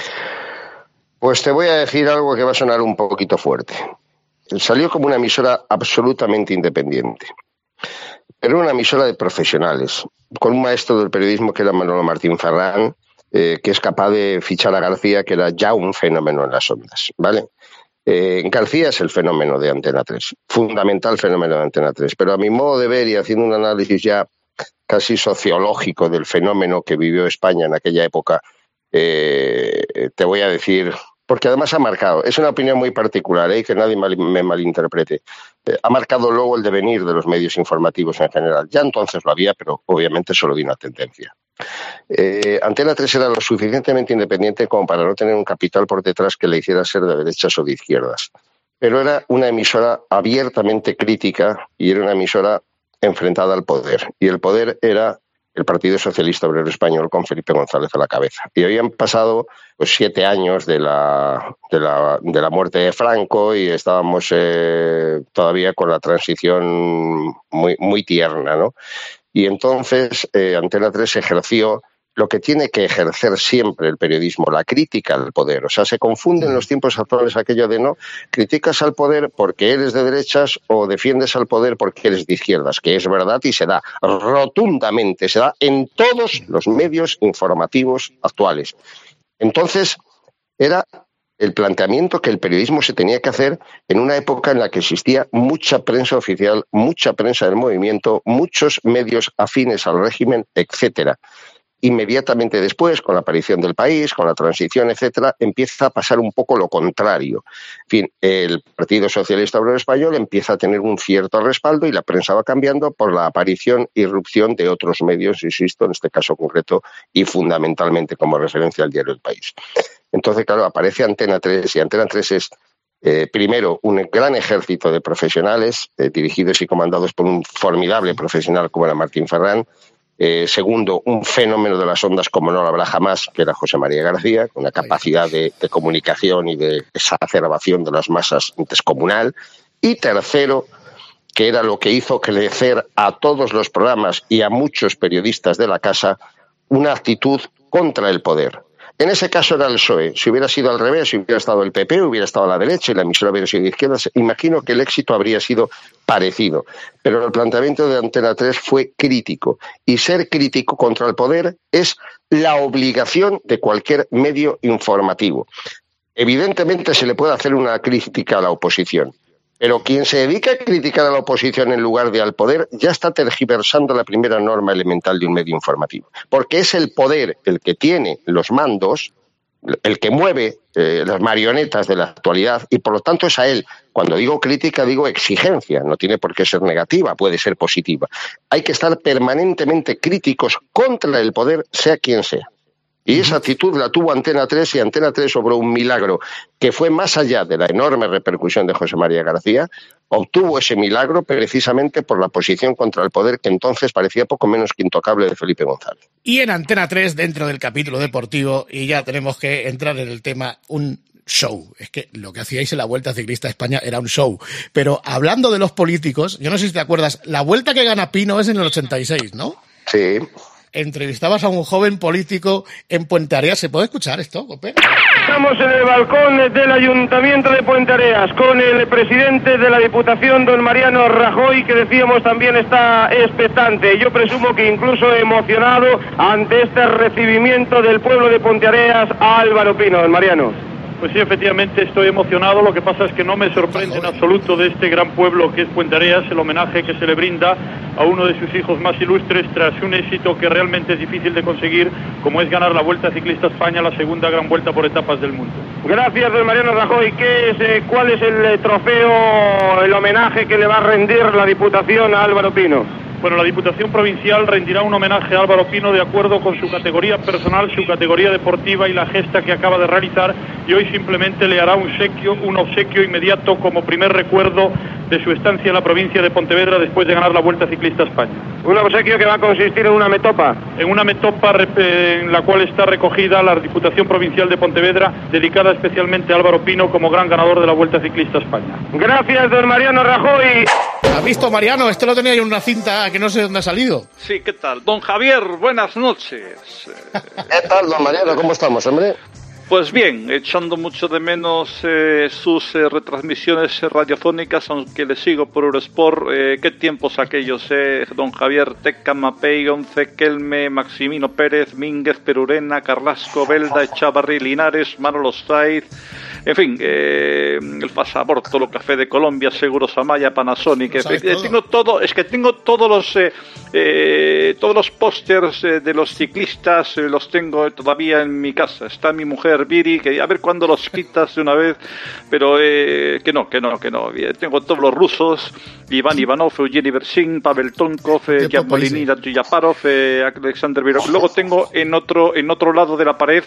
Pues te voy a decir algo que va a sonar un poquito fuerte. Salió como una emisora absolutamente independiente, pero una emisora de profesionales, con un maestro del periodismo que era Manolo Martín Ferrán, eh, que es capaz de fichar a García, que era ya un fenómeno en las ondas, ¿vale? Eh, García es el fenómeno de Antena tres, fundamental fenómeno de Antena tres, pero a mi modo de ver y haciendo un análisis ya casi sociológico del fenómeno que vivió España en aquella época, eh, te voy a decir, porque además ha marcado, es una opinión muy particular, ¿eh? Que nadie mal, me malinterprete, eh, ha marcado luego el devenir de los medios informativos en general. Ya entonces lo había, pero obviamente solo vino una tendencia. Eh, Antena tres era lo suficientemente independiente como para no tener un capital por detrás que le hiciera ser de derechas o de izquierdas, pero era una emisora abiertamente crítica y era una emisora enfrentada al poder, y el poder era el Partido Socialista Obrero Español con Felipe González a la cabeza. Y habían pasado pues, siete años de la, de, la, de la muerte de Franco y estábamos eh, todavía con la transición muy, muy tierna, ¿no? Y entonces eh, Antena tres ejerció lo que tiene que ejercer siempre el periodismo, la crítica al poder. O sea, se confunde en los tiempos actuales aquello de no, criticas al poder porque eres de derechas o defiendes al poder porque eres de izquierdas, que es verdad y se da rotundamente, se da en todos los medios informativos actuales. Entonces, era el planteamiento que el periodismo se tenía que hacer en una época en la que existía mucha prensa oficial, mucha prensa del movimiento, muchos medios afines al régimen, etcétera. Inmediatamente después, con la aparición del país, con la transición, etcétera, empieza a pasar un poco lo contrario. En fin, el Partido Socialista Obrero Español empieza a tener un cierto respaldo y la prensa va cambiando por la aparición e irrupción de otros medios, insisto, en este caso concreto y fundamentalmente como referencia al diario El País. Entonces, claro, aparece Antena tres y Antena tres es, eh, primero, un gran ejército de profesionales eh, dirigidos y comandados por un formidable profesional como era Martín Ferrán. Eh, segundo, un fenómeno de las ondas como no lo habrá jamás, que era José María García, con una capacidad de, de comunicación y de exacerbación de las masas descomunal. Y tercero, que era lo que hizo crecer a todos los programas y a muchos periodistas de la casa, una actitud contra el poder. En ese caso era el P S O E. Si hubiera sido al revés, si hubiera estado el P P, hubiera estado a la derecha y la emisora hubiera sido de izquierdas, imagino que el éxito habría sido parecido. Pero el planteamiento de Antena tres fue crítico. Y ser crítico contra el poder es la obligación de cualquier medio informativo. Evidentemente se le puede hacer una crítica a la oposición. Pero quien se dedica a criticar a la oposición en lugar de al poder ya está tergiversando la primera norma elemental de un medio informativo. Porque es el poder el que tiene los mandos el que mueve eh, las marionetas de la actualidad, y por lo tanto es a él. Cuando digo crítica, digo exigencia, no tiene por qué ser negativa, puede ser positiva. Hay que estar permanentemente críticos contra el poder, sea quien sea. Y esa actitud la tuvo Antena tres, y Antena tres obró un milagro que fue más allá de la enorme repercusión de José María García. Obtuvo ese milagro precisamente por la posición contra el poder que entonces parecía poco menos que intocable de Felipe González.
Y en Antena tres, dentro del capítulo deportivo, y ya tenemos que entrar en el tema, un show. Es que lo que hacíais en la Vuelta Ciclista a España era un show. Pero hablando de los políticos, yo no sé si te acuerdas, la Vuelta que gana Pino es en el ochenta y seis, ¿no?
Sí.
Entrevistabas a un joven político en Puenteareas. ¿Se puede escuchar esto, Cope?
Estamos en el balcón del Ayuntamiento de Puenteareas con el presidente de la Diputación, don Mariano Rajoy, que decíamos también está expectante. Yo presumo que incluso emocionado ante este recibimiento del pueblo de Puenteareas a Álvaro Pino. Don Mariano.
Pues sí, efectivamente estoy emocionado. Lo que pasa es que no me sorprende en absoluto de este gran pueblo que es Puenteareas el homenaje que se le brinda a uno de sus hijos más ilustres tras un éxito que realmente es difícil de conseguir, como es ganar la Vuelta Ciclista a España, la segunda gran vuelta por etapas del mundo.
Gracias, don Mariano Rajoy. ¿Qué es, eh, ¿Cuál es el eh, trofeo, el homenaje que le va a rendir la Diputación a Álvaro Pino?
Bueno, la Diputación Provincial rendirá un homenaje a Álvaro Pino de acuerdo con su categoría personal, su categoría deportiva y la gesta que acaba de realizar, y hoy simplemente le hará un obsequio, un obsequio inmediato como primer recuerdo de su estancia en la provincia de Pontevedra después de ganar la Vuelta Ciclista a España.
Un obsequio que va a consistir en una metopa.
En una metopa en la cual está recogida la Diputación Provincial de Pontevedra, dedicada especialmente a Álvaro Pino como gran ganador de la Vuelta Ciclista a España.
Gracias, don Mariano Rajoy.
¿Has visto, Mariano? Esto lo tenía en una cinta que no sé dónde ha salido.
Sí, ¿qué tal? Don Javier, buenas noches.
¿Qué tal, don Mariano? ¿Cómo estamos, hombre?
Pues bien, echando mucho de menos eh, sus eh, retransmisiones radiofónicas, aunque le sigo por Eurosport. Eh, ¿Qué tiempos aquellos, eh? Don Javier, Teca, Mapei, Once, Kelme, Maximino Pérez, Mínguez, Perurena, Carrasco, Belda, Echavarri, Linares, Manolo Saiz, en fin, eh, el Pasaborto, lo Café de Colombia, Seguros Amaya, Panasonic, eh, todo? tengo todo, es que tengo todos los eh, eh, todos los pósters eh, de los ciclistas, eh, los tengo todavía en mi casa. Está mi mujer Viri, que a ver cuándo los quitas de una vez, pero eh, que no, que no, que no. Tengo todos los rusos, Iván Ivanov, Eugeni Bersin, Pavel Tonkov, eh, Chiapolini, Yaparov, eh, Alexander Virov. Luego tengo en otro en otro lado de la pared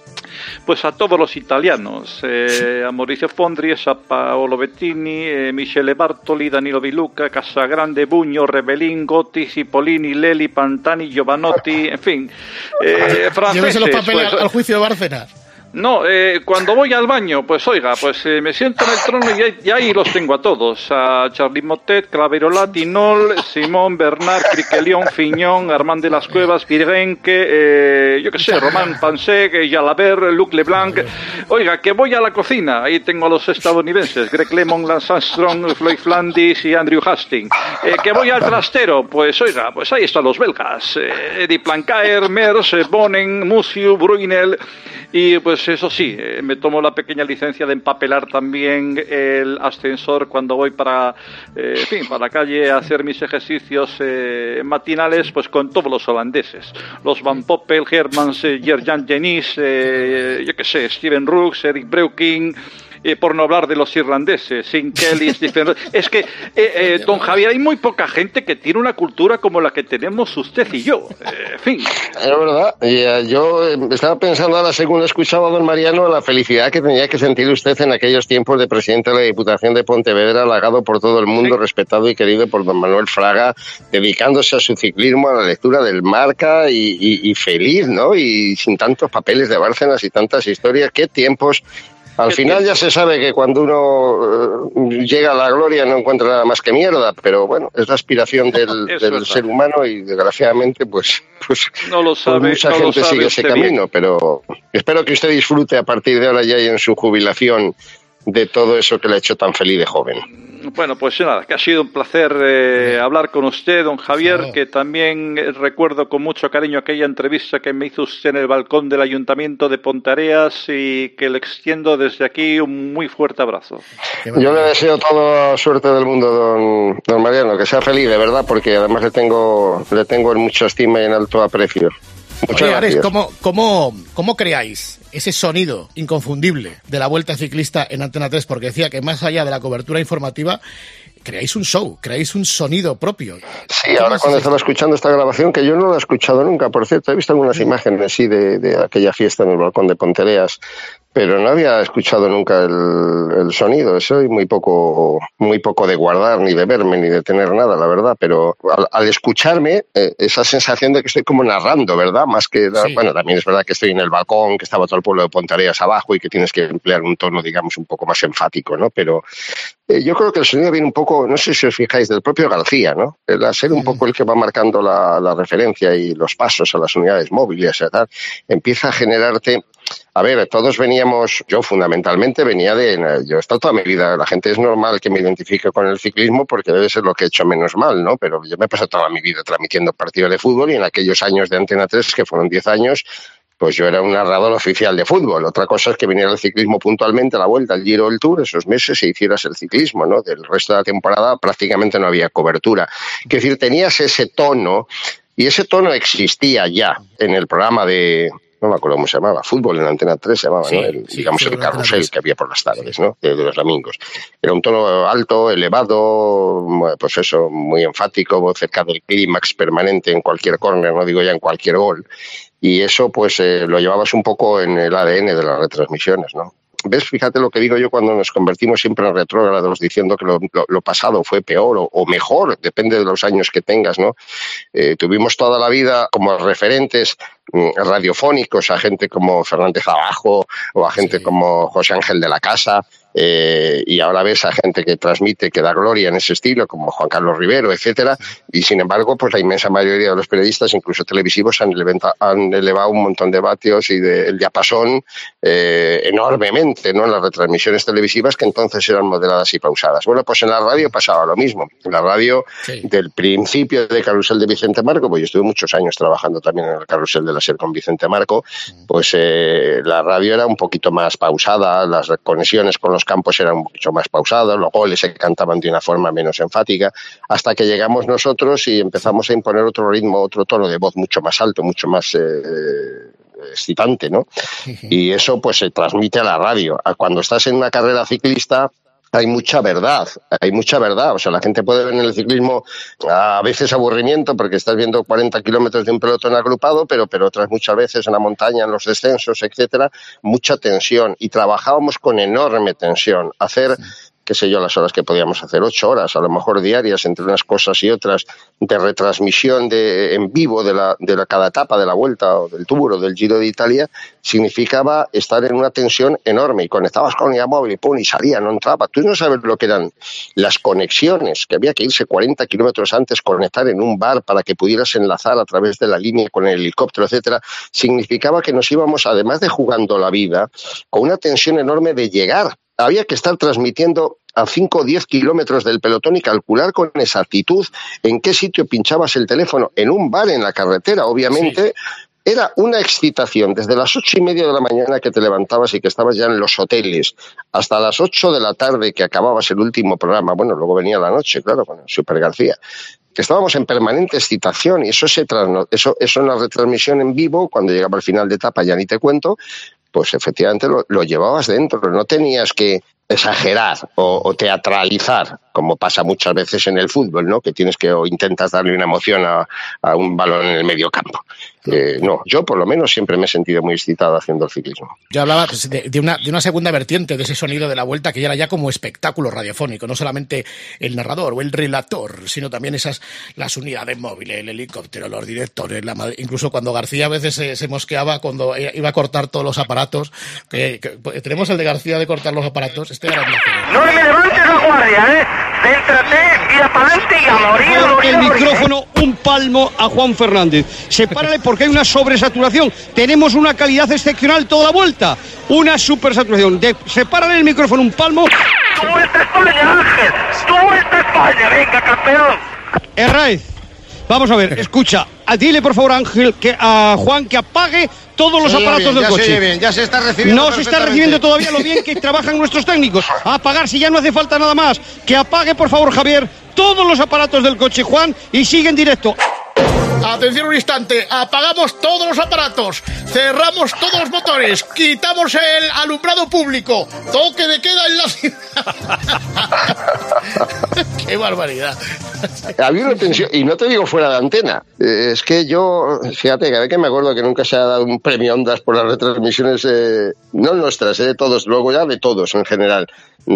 pues a todos los italianos, eh, a Maurizio Fondries, a Paolo Bettini, eh, Michele Bartoli, Danilo Di Luca, Casagrande, Buño, Rebelín, Gotti, Cipollini, Leli, Pantani, Giovanotti, en fin, eh, franceses.
Llévese los papeles
pues,
al juicio de Bárcenas.
No, eh, cuando voy al baño, pues oiga, pues eh, me siento en el trono y, ahí- y ahí los tengo a todos. A Charly Motet, Claverolat, Dinol, Simón, Bernard, Criquelión, Fiñón, Armand de las Cuevas, Virgenque, eh, yo qué sé, Román Pansec, eh, Jalabert, Luc Leblanc. Oiga, que voy a la cocina, ahí tengo a los estadounidenses, Greg Lemon, Lance Armstrong, Floyd Flandis y Andrew Hastings. Eh, que voy al trastero, pues oiga, pues ahí están los belgas, eh, Eddie Plancaer, Mers, eh, Bonen, Musiu, Brunel. Y pues eso sí, eh, me tomo la pequeña licencia de empapelar también el ascensor cuando voy para, eh, en fin, para la calle a hacer mis ejercicios eh, matinales, pues con todos los holandeses. Los Van Poppel, Hermans, eh, Gerjan Jenis, eh, yo qué sé, Steven Rooks, Eric Breuking. Eh, por no hablar de los irlandeses, Sin Kelly, Stephen... Es que, eh, eh, don Javier, hay muy poca gente que tiene una cultura como la que tenemos usted y yo. Eh, en fin.
Es verdad. Y, eh, yo eh, estaba pensando ahora, según escuchaba a don Mariano, la felicidad que tenía que sentir usted en aquellos tiempos de presidente de la Diputación de Pontevedra, halagado por todo el mundo, sí, respetado y querido por don Manuel Fraga, dedicándose a su ciclismo, a la lectura del Marca y, y, y feliz, ¿no? Y sin tantos papeles de Bárcenas y tantas historias. ¿Qué tiempos? Al final ya se sabe que cuando uno uh, llega a la gloria no encuentra nada más que mierda, pero bueno, es la aspiración del, del ser humano y desgraciadamente pues, pues,
no lo sabe,
pues mucha
no
gente sigue ese camino,
bien.
Pero espero que usted disfrute a partir de ahora ya y en su jubilación de todo eso que le ha hecho tan feliz de joven.
Bueno, pues nada, que ha sido un placer eh, hablar con usted, don Javier, que también eh, recuerdo con mucho cariño aquella entrevista que me hizo usted en el balcón del Ayuntamiento de Ponteareas y que le extiendo desde aquí un muy fuerte abrazo.
Yo le deseo toda la suerte del mundo, don, don Mariano, que sea feliz, de verdad, porque además le tengo, le tengo en mucha estima y en alto aprecio. Muchas
Oye, Ares,
gracias.
¿cómo, cómo, ¿cómo creáis ese sonido inconfundible de la Vuelta Ciclista en Antena tres? Porque decía que más allá de la cobertura informativa, creáis un show, creáis un sonido propio.
Sí, ahora cuando estaba escuchando esta grabación, que yo no la he escuchado nunca, por cierto, he visto algunas imágenes así de, de aquella fiesta en el balcón de Pontereas, pero no había escuchado nunca el, el sonido. Soy muy poco, muy poco de guardar, ni de verme, ni de tener nada, la verdad, pero al, al escucharme, eh, esa sensación de que estoy como narrando, ¿verdad? Más que,
Sí.
bueno, también es verdad que estoy en el balcón, que estaba todo el pueblo de Pontereas abajo y que tienes que emplear un tono, digamos, un poco más enfático, ¿no? Pero eh, yo creo que el sonido viene un poco, no sé si os fijáis, del propio García, ¿no? El a ser un poco el que va marcando la, la referencia y los pasos a las unidades móviles y tal, empieza a generarte. A ver, todos veníamos, yo fundamentalmente venía de, yo he estado toda mi vida, la gente es normal que me identifique con el ciclismo porque debe ser lo que he hecho menos mal, ¿no? Pero yo me he pasado toda mi vida transmitiendo partidos de fútbol y en aquellos años de Antena tres, que fueron diez años, pues yo era un narrador oficial de fútbol. Otra cosa es que viniera el ciclismo puntualmente a la Vuelta, el Giro, el Tour, esos meses e hicieras el ciclismo, ¿no? Del resto de la temporada prácticamente no había cobertura. Es decir, tenías ese tono y ese tono existía ya en el programa de... No me acuerdo cómo se llamaba, fútbol en Antena tres se llamaba,
Sí,
¿no? El,
sí,
digamos
sí,
el
en Antena
carrusel
tres.
que había por las tardes, ¿no? De, de los domingos. Era un tono alto, elevado, pues eso, muy enfático, cerca del clímax permanente en cualquier córner, no digo ya en cualquier gol. Y eso, pues, eh, lo llevabas un poco en el A D N de las retransmisiones, ¿no? ¿Ves? Fíjate lo que digo yo cuando nos convertimos siempre en retrógrados diciendo que lo, lo, lo pasado fue peor o, o mejor, depende de los años que tengas, ¿no? Eh, tuvimos toda la vida como referentes mm, radiofónicos a gente como Fernández Abajo o a gente
Sí.
como José Ángel de la Casa, eh, y ahora ves a gente que transmite, que da gloria en ese estilo, como Juan Carlos Rivero, etcétera, y sin embargo, pues la inmensa mayoría de los periodistas, incluso televisivos, han, eleventa, han elevado un montón de vatios y de, el diapasón eh, enormemente, ¿no? En las retransmisiones televisivas que entonces eran moderadas y pausadas. Bueno, pues en la radio pasaba lo mismo. En la radio,
Sí.
del principio de Carrusel de Vicente Marco, pues yo estuve muchos años trabajando también en el Carrusel de la SER con Vicente Marco, pues eh, la radio era un poquito más pausada, las conexiones con los campos eran mucho más pausadas, los goles se cantaban de una forma menos enfática, hasta que llegamos nosotros y empezamos a imponer otro ritmo, otro tono de voz mucho más alto, mucho más eh, excitante, ¿no? Y eso pues se transmite a la radio. Cuando estás en una carrera ciclista hay mucha verdad, hay mucha verdad. O sea, la gente puede ver en el ciclismo a veces aburrimiento porque estás viendo cuarenta kilómetros de un pelotón agrupado, pero, pero otras muchas veces en la montaña, en los descensos, etcétera, mucha tensión. Y trabajábamos con enorme tensión. Hacer, qué sé yo, las horas que podíamos hacer, ocho horas, a lo mejor diarias, entre unas cosas y otras, de retransmisión de, en vivo de la, de la cada etapa de la Vuelta o del Tour o del Giro de Italia, significaba estar en una tensión enorme y conectabas con el móvil y pum, y salía, no entraba. Tú no sabes lo que eran las conexiones, que había que irse cuarenta kilómetros antes, conectar en un bar para que pudieras enlazar a través de la línea con el helicóptero, etcétera. Significaba que nos íbamos, además de jugando la vida, con una tensión enorme de llegar. Había que estar transmitiendo a cinco o diez kilómetros del pelotón y calcular con exactitud en qué sitio pinchabas el teléfono. En un bar en la carretera, obviamente. Sí. Era una excitación desde las ocho y media de la mañana que te levantabas y que estabas ya en los hoteles hasta las ocho de la tarde que acababas el último programa. Bueno, luego venía la noche, claro, con el Super García. Que estábamos en permanente excitación y eso, se trasno- eso, eso en la retransmisión en vivo, cuando llegaba al final de etapa, ya ni te cuento, pues efectivamente lo, lo llevabas dentro. No tenías que exagerar o, o teatralizar, como pasa muchas veces en el fútbol, ¿no? Que tienes que o intentas darle una emoción a, a un balón en el medio campo. Eh, no, yo por lo menos siempre me he sentido muy excitado haciendo el ciclismo.
Yo hablaba pues, de, de, una, de una segunda vertiente de ese sonido de la Vuelta que ya era ya como espectáculo radiofónico, no solamente el narrador o el relator, sino también esas las unidades móviles, el helicóptero, los directores, la madre, incluso cuando García a veces se, se mosqueaba cuando iba a cortar todos los aparatos, que, que tenemos el de García de cortar los aparatos, este era el
No me levantes la guardia, ¿eh? Céntrate, tira para adelante y a morir, a morir,
el
a morir,
micrófono
¿eh?
un palmo a Juan Fernández. Sepárale porque hay una sobresaturación. Tenemos una calidad excepcional toda la vuelta. Una supersaturación. De, sepárale el micrófono un palmo.
¡Tú esta España, Ángel! ¡Tú esta España! ¡Venga, campeón!
Herráez, vamos a ver, escucha. Dile por favor, Ángel, que a Juan que apague todos los
Se oye
aparatos
bien,
del
ya
coche.
se oye bien, ya se está recibiendo
No se está
perfectamente.
recibiendo todavía lo bien que trabajan nuestros técnicos. A apagar, si ya no hace falta nada más. Que apague, por favor, Javier, todos los aparatos del coche, Juan, y sigue en directo.
Atención un instante, apagamos todos los aparatos, cerramos todos los motores, quitamos el alumbrado público, toque de queda en la ciudad. ¡Qué barbaridad!
Había una tensión, y no te digo fuera de antena, eh, es que yo, fíjate, cada vez que me acuerdo que nunca se ha dado un premio Ondas por las retransmisiones, eh, no nuestras, eh, de todos, luego ya de todos en general,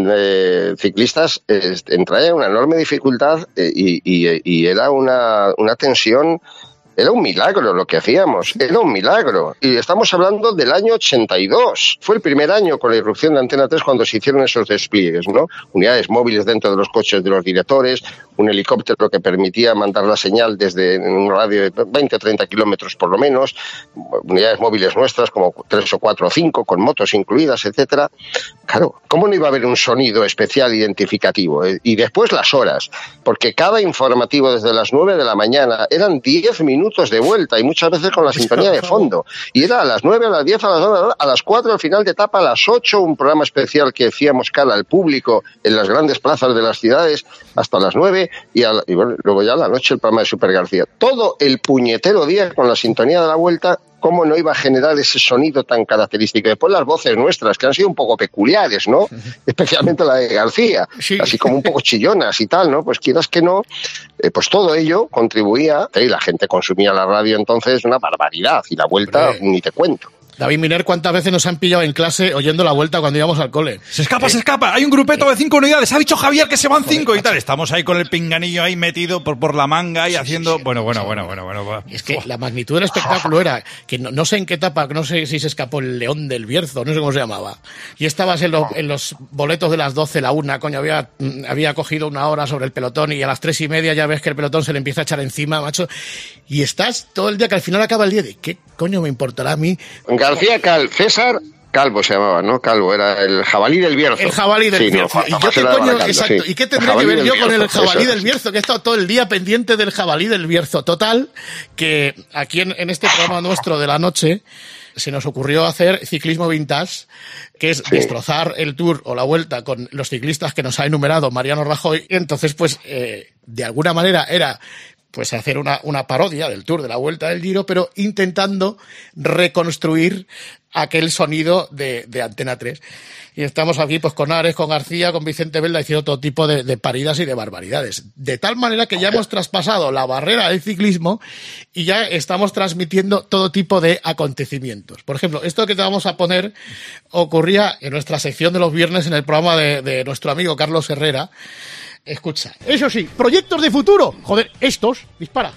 de ciclistas, eh, entraía una enorme dificultad eh, y, y, y era una, una tensión. Era un milagro lo que hacíamos, era un milagro. Y estamos hablando del año ochenta y dos. Fue el primer año con la irrupción de Antena tres cuando se hicieron esos despliegues, ¿no? Unidades móviles dentro de los coches de los directores, un helicóptero que permitía mandar la señal desde un radio de veinte o treinta kilómetros por lo menos, unidades móviles nuestras como tres o cuatro o cinco, con motos incluidas, etcétera. Claro, ¿cómo no iba a haber un sonido especial identificativo? Y después las horas, porque cada informativo desde las nueve de la mañana eran diez minutos de vuelta y muchas veces con la sintonía de fondo. Y era a las nueve, a las diez, a las nueve, a las cuatro, al final de etapa, a las ocho, un programa especial que hacíamos cara al público en las grandes plazas de las ciudades hasta las nueve y, a la, y bueno, luego ya a la noche el programa de Super García. Todo el puñetero día con la sintonía de la vuelta. ¿Cómo no iba a generar ese sonido tan característico? Después las voces nuestras, que han sido un poco peculiares, ¿no? Especialmente la de García, sí. Así como un poco chillonas y tal, ¿no? Pues quieras que no, eh, pues todo ello contribuía, y la gente consumía la radio entonces una barbaridad, y la vuelta
Hombre.
Ni te cuento.
David Miner, ¿cuántas veces nos han pillado en clase oyendo la vuelta cuando íbamos al cole?
Se escapa, eh, se escapa. Hay un grupeto de cinco unidades. Ha dicho Javier que se van cinco y tal. Estamos ahí con el pinganillo ahí metido por, por la manga y sí, haciendo... Sí, sí. Bueno, bueno, bueno, bueno, bueno.
Es que la magnitud del espectáculo era que no, no sé en qué etapa, no sé si se escapó el León del Bierzo, no sé cómo se llamaba. Y estabas en, lo, en los boletos de las doce, la una, coño, había, había cogido una hora sobre el pelotón y a las tres y media ya ves que el pelotón se le empieza a echar encima, macho. Y estás todo el día que al final acaba el día de ¿qué coño me importará a mí?
García Cal, César Calvo se llamaba, ¿no? Calvo, era el jabalí del Bierzo.
El jabalí del
sí,
Bierzo.
No,
¿Y yo qué coño? Caldo, exacto.
Sí.
¿Y qué tendré que ver yo con el jabalí del Bierzo? Que he estado todo el día pendiente del jabalí del Bierzo. Total, que aquí en, en este programa nuestro de la noche se nos ocurrió hacer ciclismo vintage, que es sí. destrozar el Tour o la Vuelta con los ciclistas que nos ha enumerado Mariano Rajoy. Y entonces, pues, eh, de alguna manera era... pues hacer una, una parodia del Tour de la Vuelta del Giro, pero intentando reconstruir aquel sonido de, de Antena tres. Y estamos aquí pues con Ares, con García, con Vicente Velda, diciendo todo tipo de, de paridas y de barbaridades. De tal manera que ya hemos traspasado la barrera del ciclismo y ya estamos transmitiendo todo tipo de acontecimientos. Por ejemplo, esto que te vamos a poner ocurría en nuestra sección de los viernes en el programa de, de nuestro amigo Carlos Herrera. Escucha. Eso sí, proyectos de futuro. Joder, estos, dispara.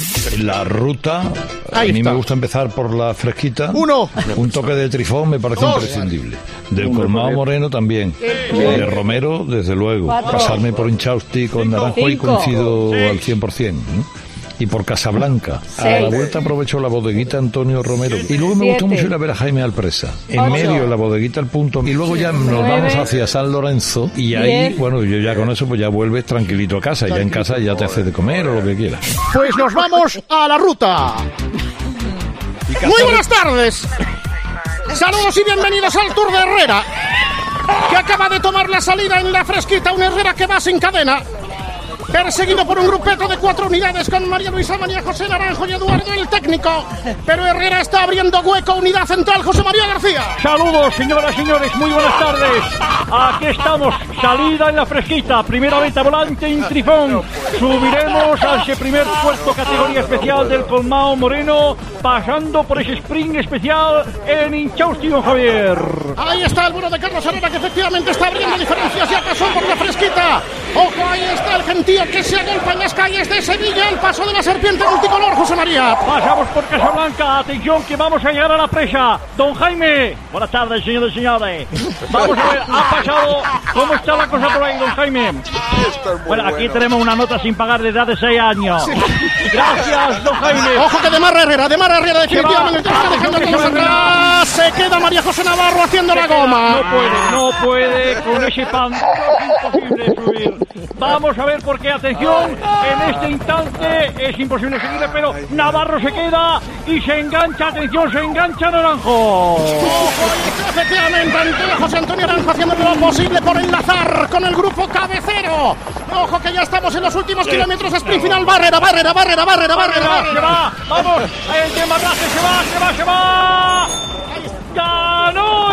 La ruta, a
Ahí
mí
está.
me gusta empezar por la fresquita.
Uno.
Un toque de Trifón me parece
Dos.
imprescindible. Del Colmao Moreno también. De Romero, desde luego.
Cuatro.
Pasarme por Inchausti con Naranjo y
Cinco.
coincido
Seis.
al cien por ciento. ¿no? Y por Casablanca. A
Seis.
la vuelta aprovecho la bodeguita Antonio Romero. Y luego me
Siete.
gustó mucho ir a ver a Jaime Alpresa. En
Ocho.
medio la bodeguita al punto. Y luego ya nos
Nueve.
vamos hacia San Lorenzo. Y ahí,
Diez.
bueno, yo ya con eso pues ya vuelves tranquilito a casa. Ya en casa ya te haces de comer o lo que quieras.
Pues nos vamos a la ruta. Muy buenas tardes. Saludos y bienvenidos al Tour de Herrera, que acaba de tomar la salida en la fresquita. Un Herrera que va sin cadena, perseguido por un grupeto de cuatro unidades con María Luisa, María José Naranjo y Eduardo el técnico. Pero Herrera está abriendo hueco. Unidad central, José María García.
Saludos, señoras y señores, muy buenas tardes. Aquí estamos, salida en la fresquita, primeramente volante en Trifón. Subiremos a ese primer puesto categoría especial del Colmao Moreno, pasando por ese sprint especial en Inchausti, don Javier.
Ahí está el bueno de Carlos Herrera, que efectivamente está abriendo diferencias. Ya pasó por la fresquita. Ojo, ahí está el gentío que se agolpa en las calles de Sevilla. El paso de la serpiente multicolor, José María.
Pasamos por Casablanca, atención que vamos a llegar a la presa. Don Jaime, buenas tardes, señores y señores. Vamos a ver, ha pasado, ¿cómo está la cosa por ahí, don Jaime? Bueno, aquí tenemos una nota sin pagar desde hace seis años.
Sí.
Gracias, don Jaime.
Ojo que de Marra Herrera, de Marra Herrera definitivamente está dejando
que
todos
se va
atrás. Se queda María José Navarro haciendo la goma.
No puede, no puede, con ese pan es imposible subir. Vamos a ver por qué, atención, en este instante es imposible seguirle, pero Navarro se queda y se engancha, atención, se engancha Naranjo.
Ojo, efectivamente, Antonio José Antonio Naranjo haciendo lo posible por enlazar con el grupo cabecero. Ojo que ya estamos en los últimos kilómetros de sprint final. Barrera, Barrera, Barrera. Barrera, Barrera, Barrera, Barrera.
Se va, vamos, el de Madraje se va, se va, se va. ¡Ganó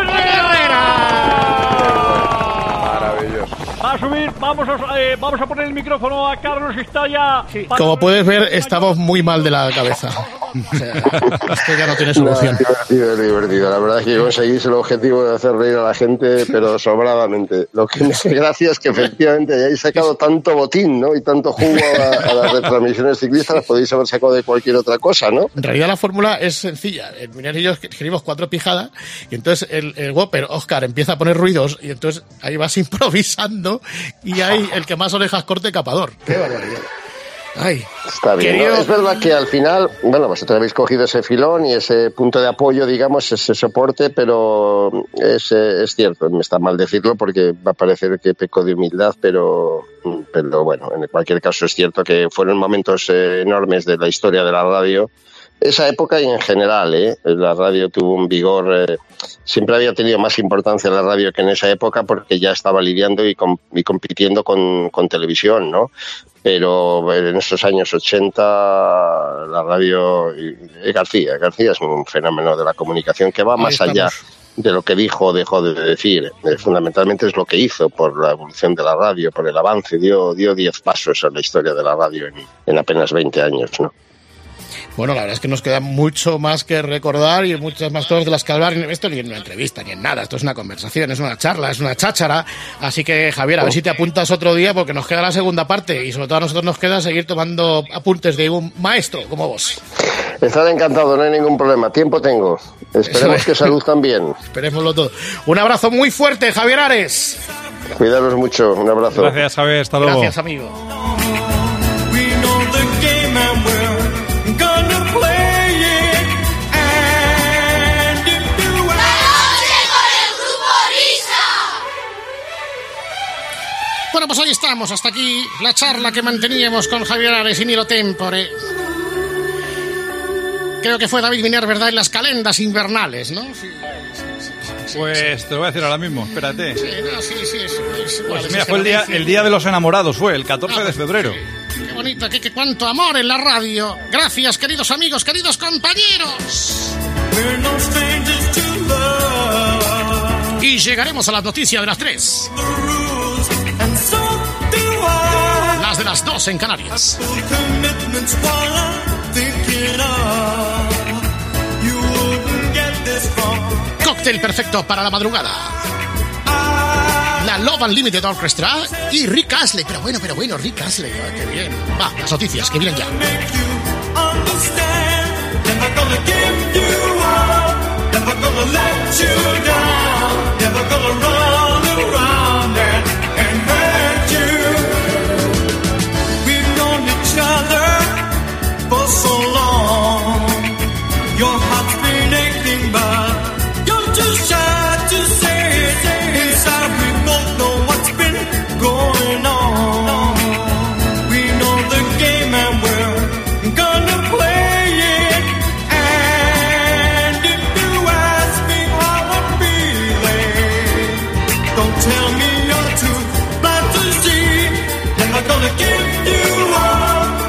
Maravilloso.
Va a subir, vamos a, eh, vamos a poner el micrófono a Carlos Estalla.
Como puedes ver, estamos muy mal de la cabeza. O sea, esto ya no tiene solución.
No, divertido, divertido. La verdad es que conseguís el objetivo de hacer reír a la gente, pero sobradamente. Lo que me hace gracia es que efectivamente hayáis sacado tanto botín, ¿no? Y tanto jugo a, a las retransmisiones ciclistas, las podéis haber sacado de cualquier otra cosa, ¿no?
En realidad la fórmula es sencilla. El Minas y yo escribimos cuatro pijadas y entonces el, el Whopper, Oscar, empieza a poner ruidos y entonces ahí vas improvisando y hay el que más orejas corte capador. ¡Qué barbaridad! Ay,
está bien,
querido...
¿no? Es verdad que al final, bueno, vosotros habéis cogido ese filón y ese punto de apoyo, digamos, ese soporte, pero es, es cierto, me está mal decirlo porque va a parecer que peco de humildad, pero, pero bueno, en cualquier caso es cierto que fueron momentos eh, enormes de la historia de la radio. Esa época y en general, ¿eh? La radio tuvo un vigor, eh, siempre había tenido más importancia la radio que en esa época porque ya estaba lidiando y, com- y compitiendo con, con televisión, ¿no? Pero en esos años ochenta la radio, y, y García, García es un fenómeno de la comunicación que va más allá de lo que dijo o dejó de decir. Eh, fundamentalmente es lo que hizo por la evolución de la radio, por el avance, dio dio diez pasos en la historia de la radio en, en apenas veinte años, ¿no?
Bueno, la verdad es que nos queda mucho más que recordar y muchas más cosas de las que hablar. Esto ni en una entrevista, ni en nada. Esto es una conversación, es una charla, es una cháchara. Así que, Javier, a ver si te apuntas otro día porque nos queda la segunda parte y sobre todo a nosotros nos queda seguir tomando apuntes de un maestro como vos.
Estaré encantado, no hay ningún problema. Tiempo tengo. Esperemos que salud también.
Esperémoslo todo. Un abrazo muy fuerte, Javier Ares.
Cuidaros mucho. Un abrazo.
Gracias, Javier. Hasta luego.
Gracias, amigo. Bueno, pues ahí estamos, hasta aquí la charla que manteníamos con Javier Ares y Nilo Tempore. Creo que fue David Miner, ¿verdad?, en las calendas invernales, ¿no? Sí, sí, sí, sí,
pues
sí.
te lo voy a decir ahora mismo, espérate.
Sí, no, sí, sí, es, es igual,
Pues
es
mira,
que
fue el
lo
día,
dice.
el día de los enamorados, fue el catorce
Ah,
de febrero.
Sí. Qué bonito, qué, qué cuánto amor en la radio. Gracias, queridos amigos, queridos compañeros. Y llegaremos a las noticias de las tres. Las de las dos en Canarias. Cóctel perfecto para la madrugada. La Love Unlimited Orchestra y Rick Astley. Pero bueno, pero bueno, Rick Astley. Oh, qué bien. Va, las noticias que vienen ya.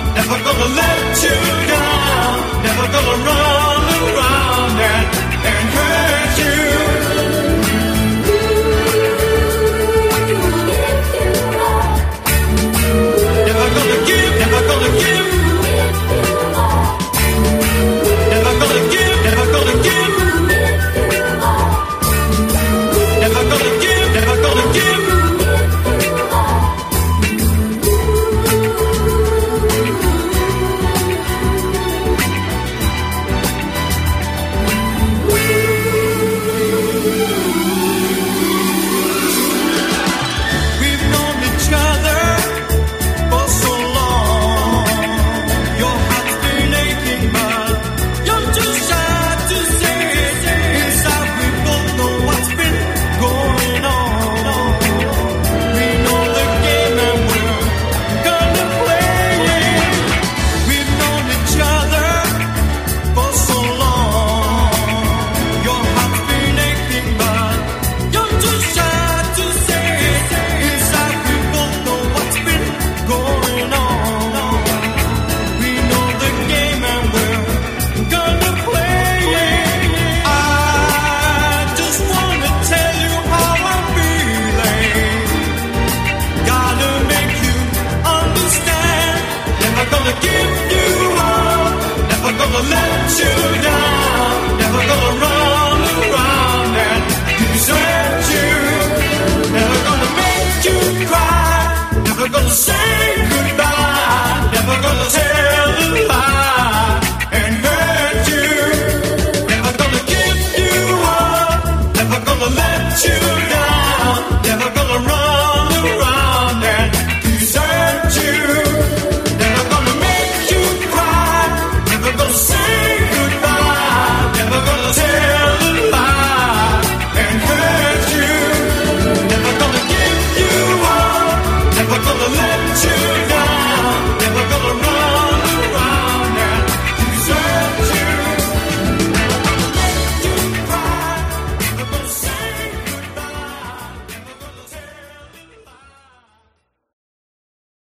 Let you down, never gonna run around and, and sé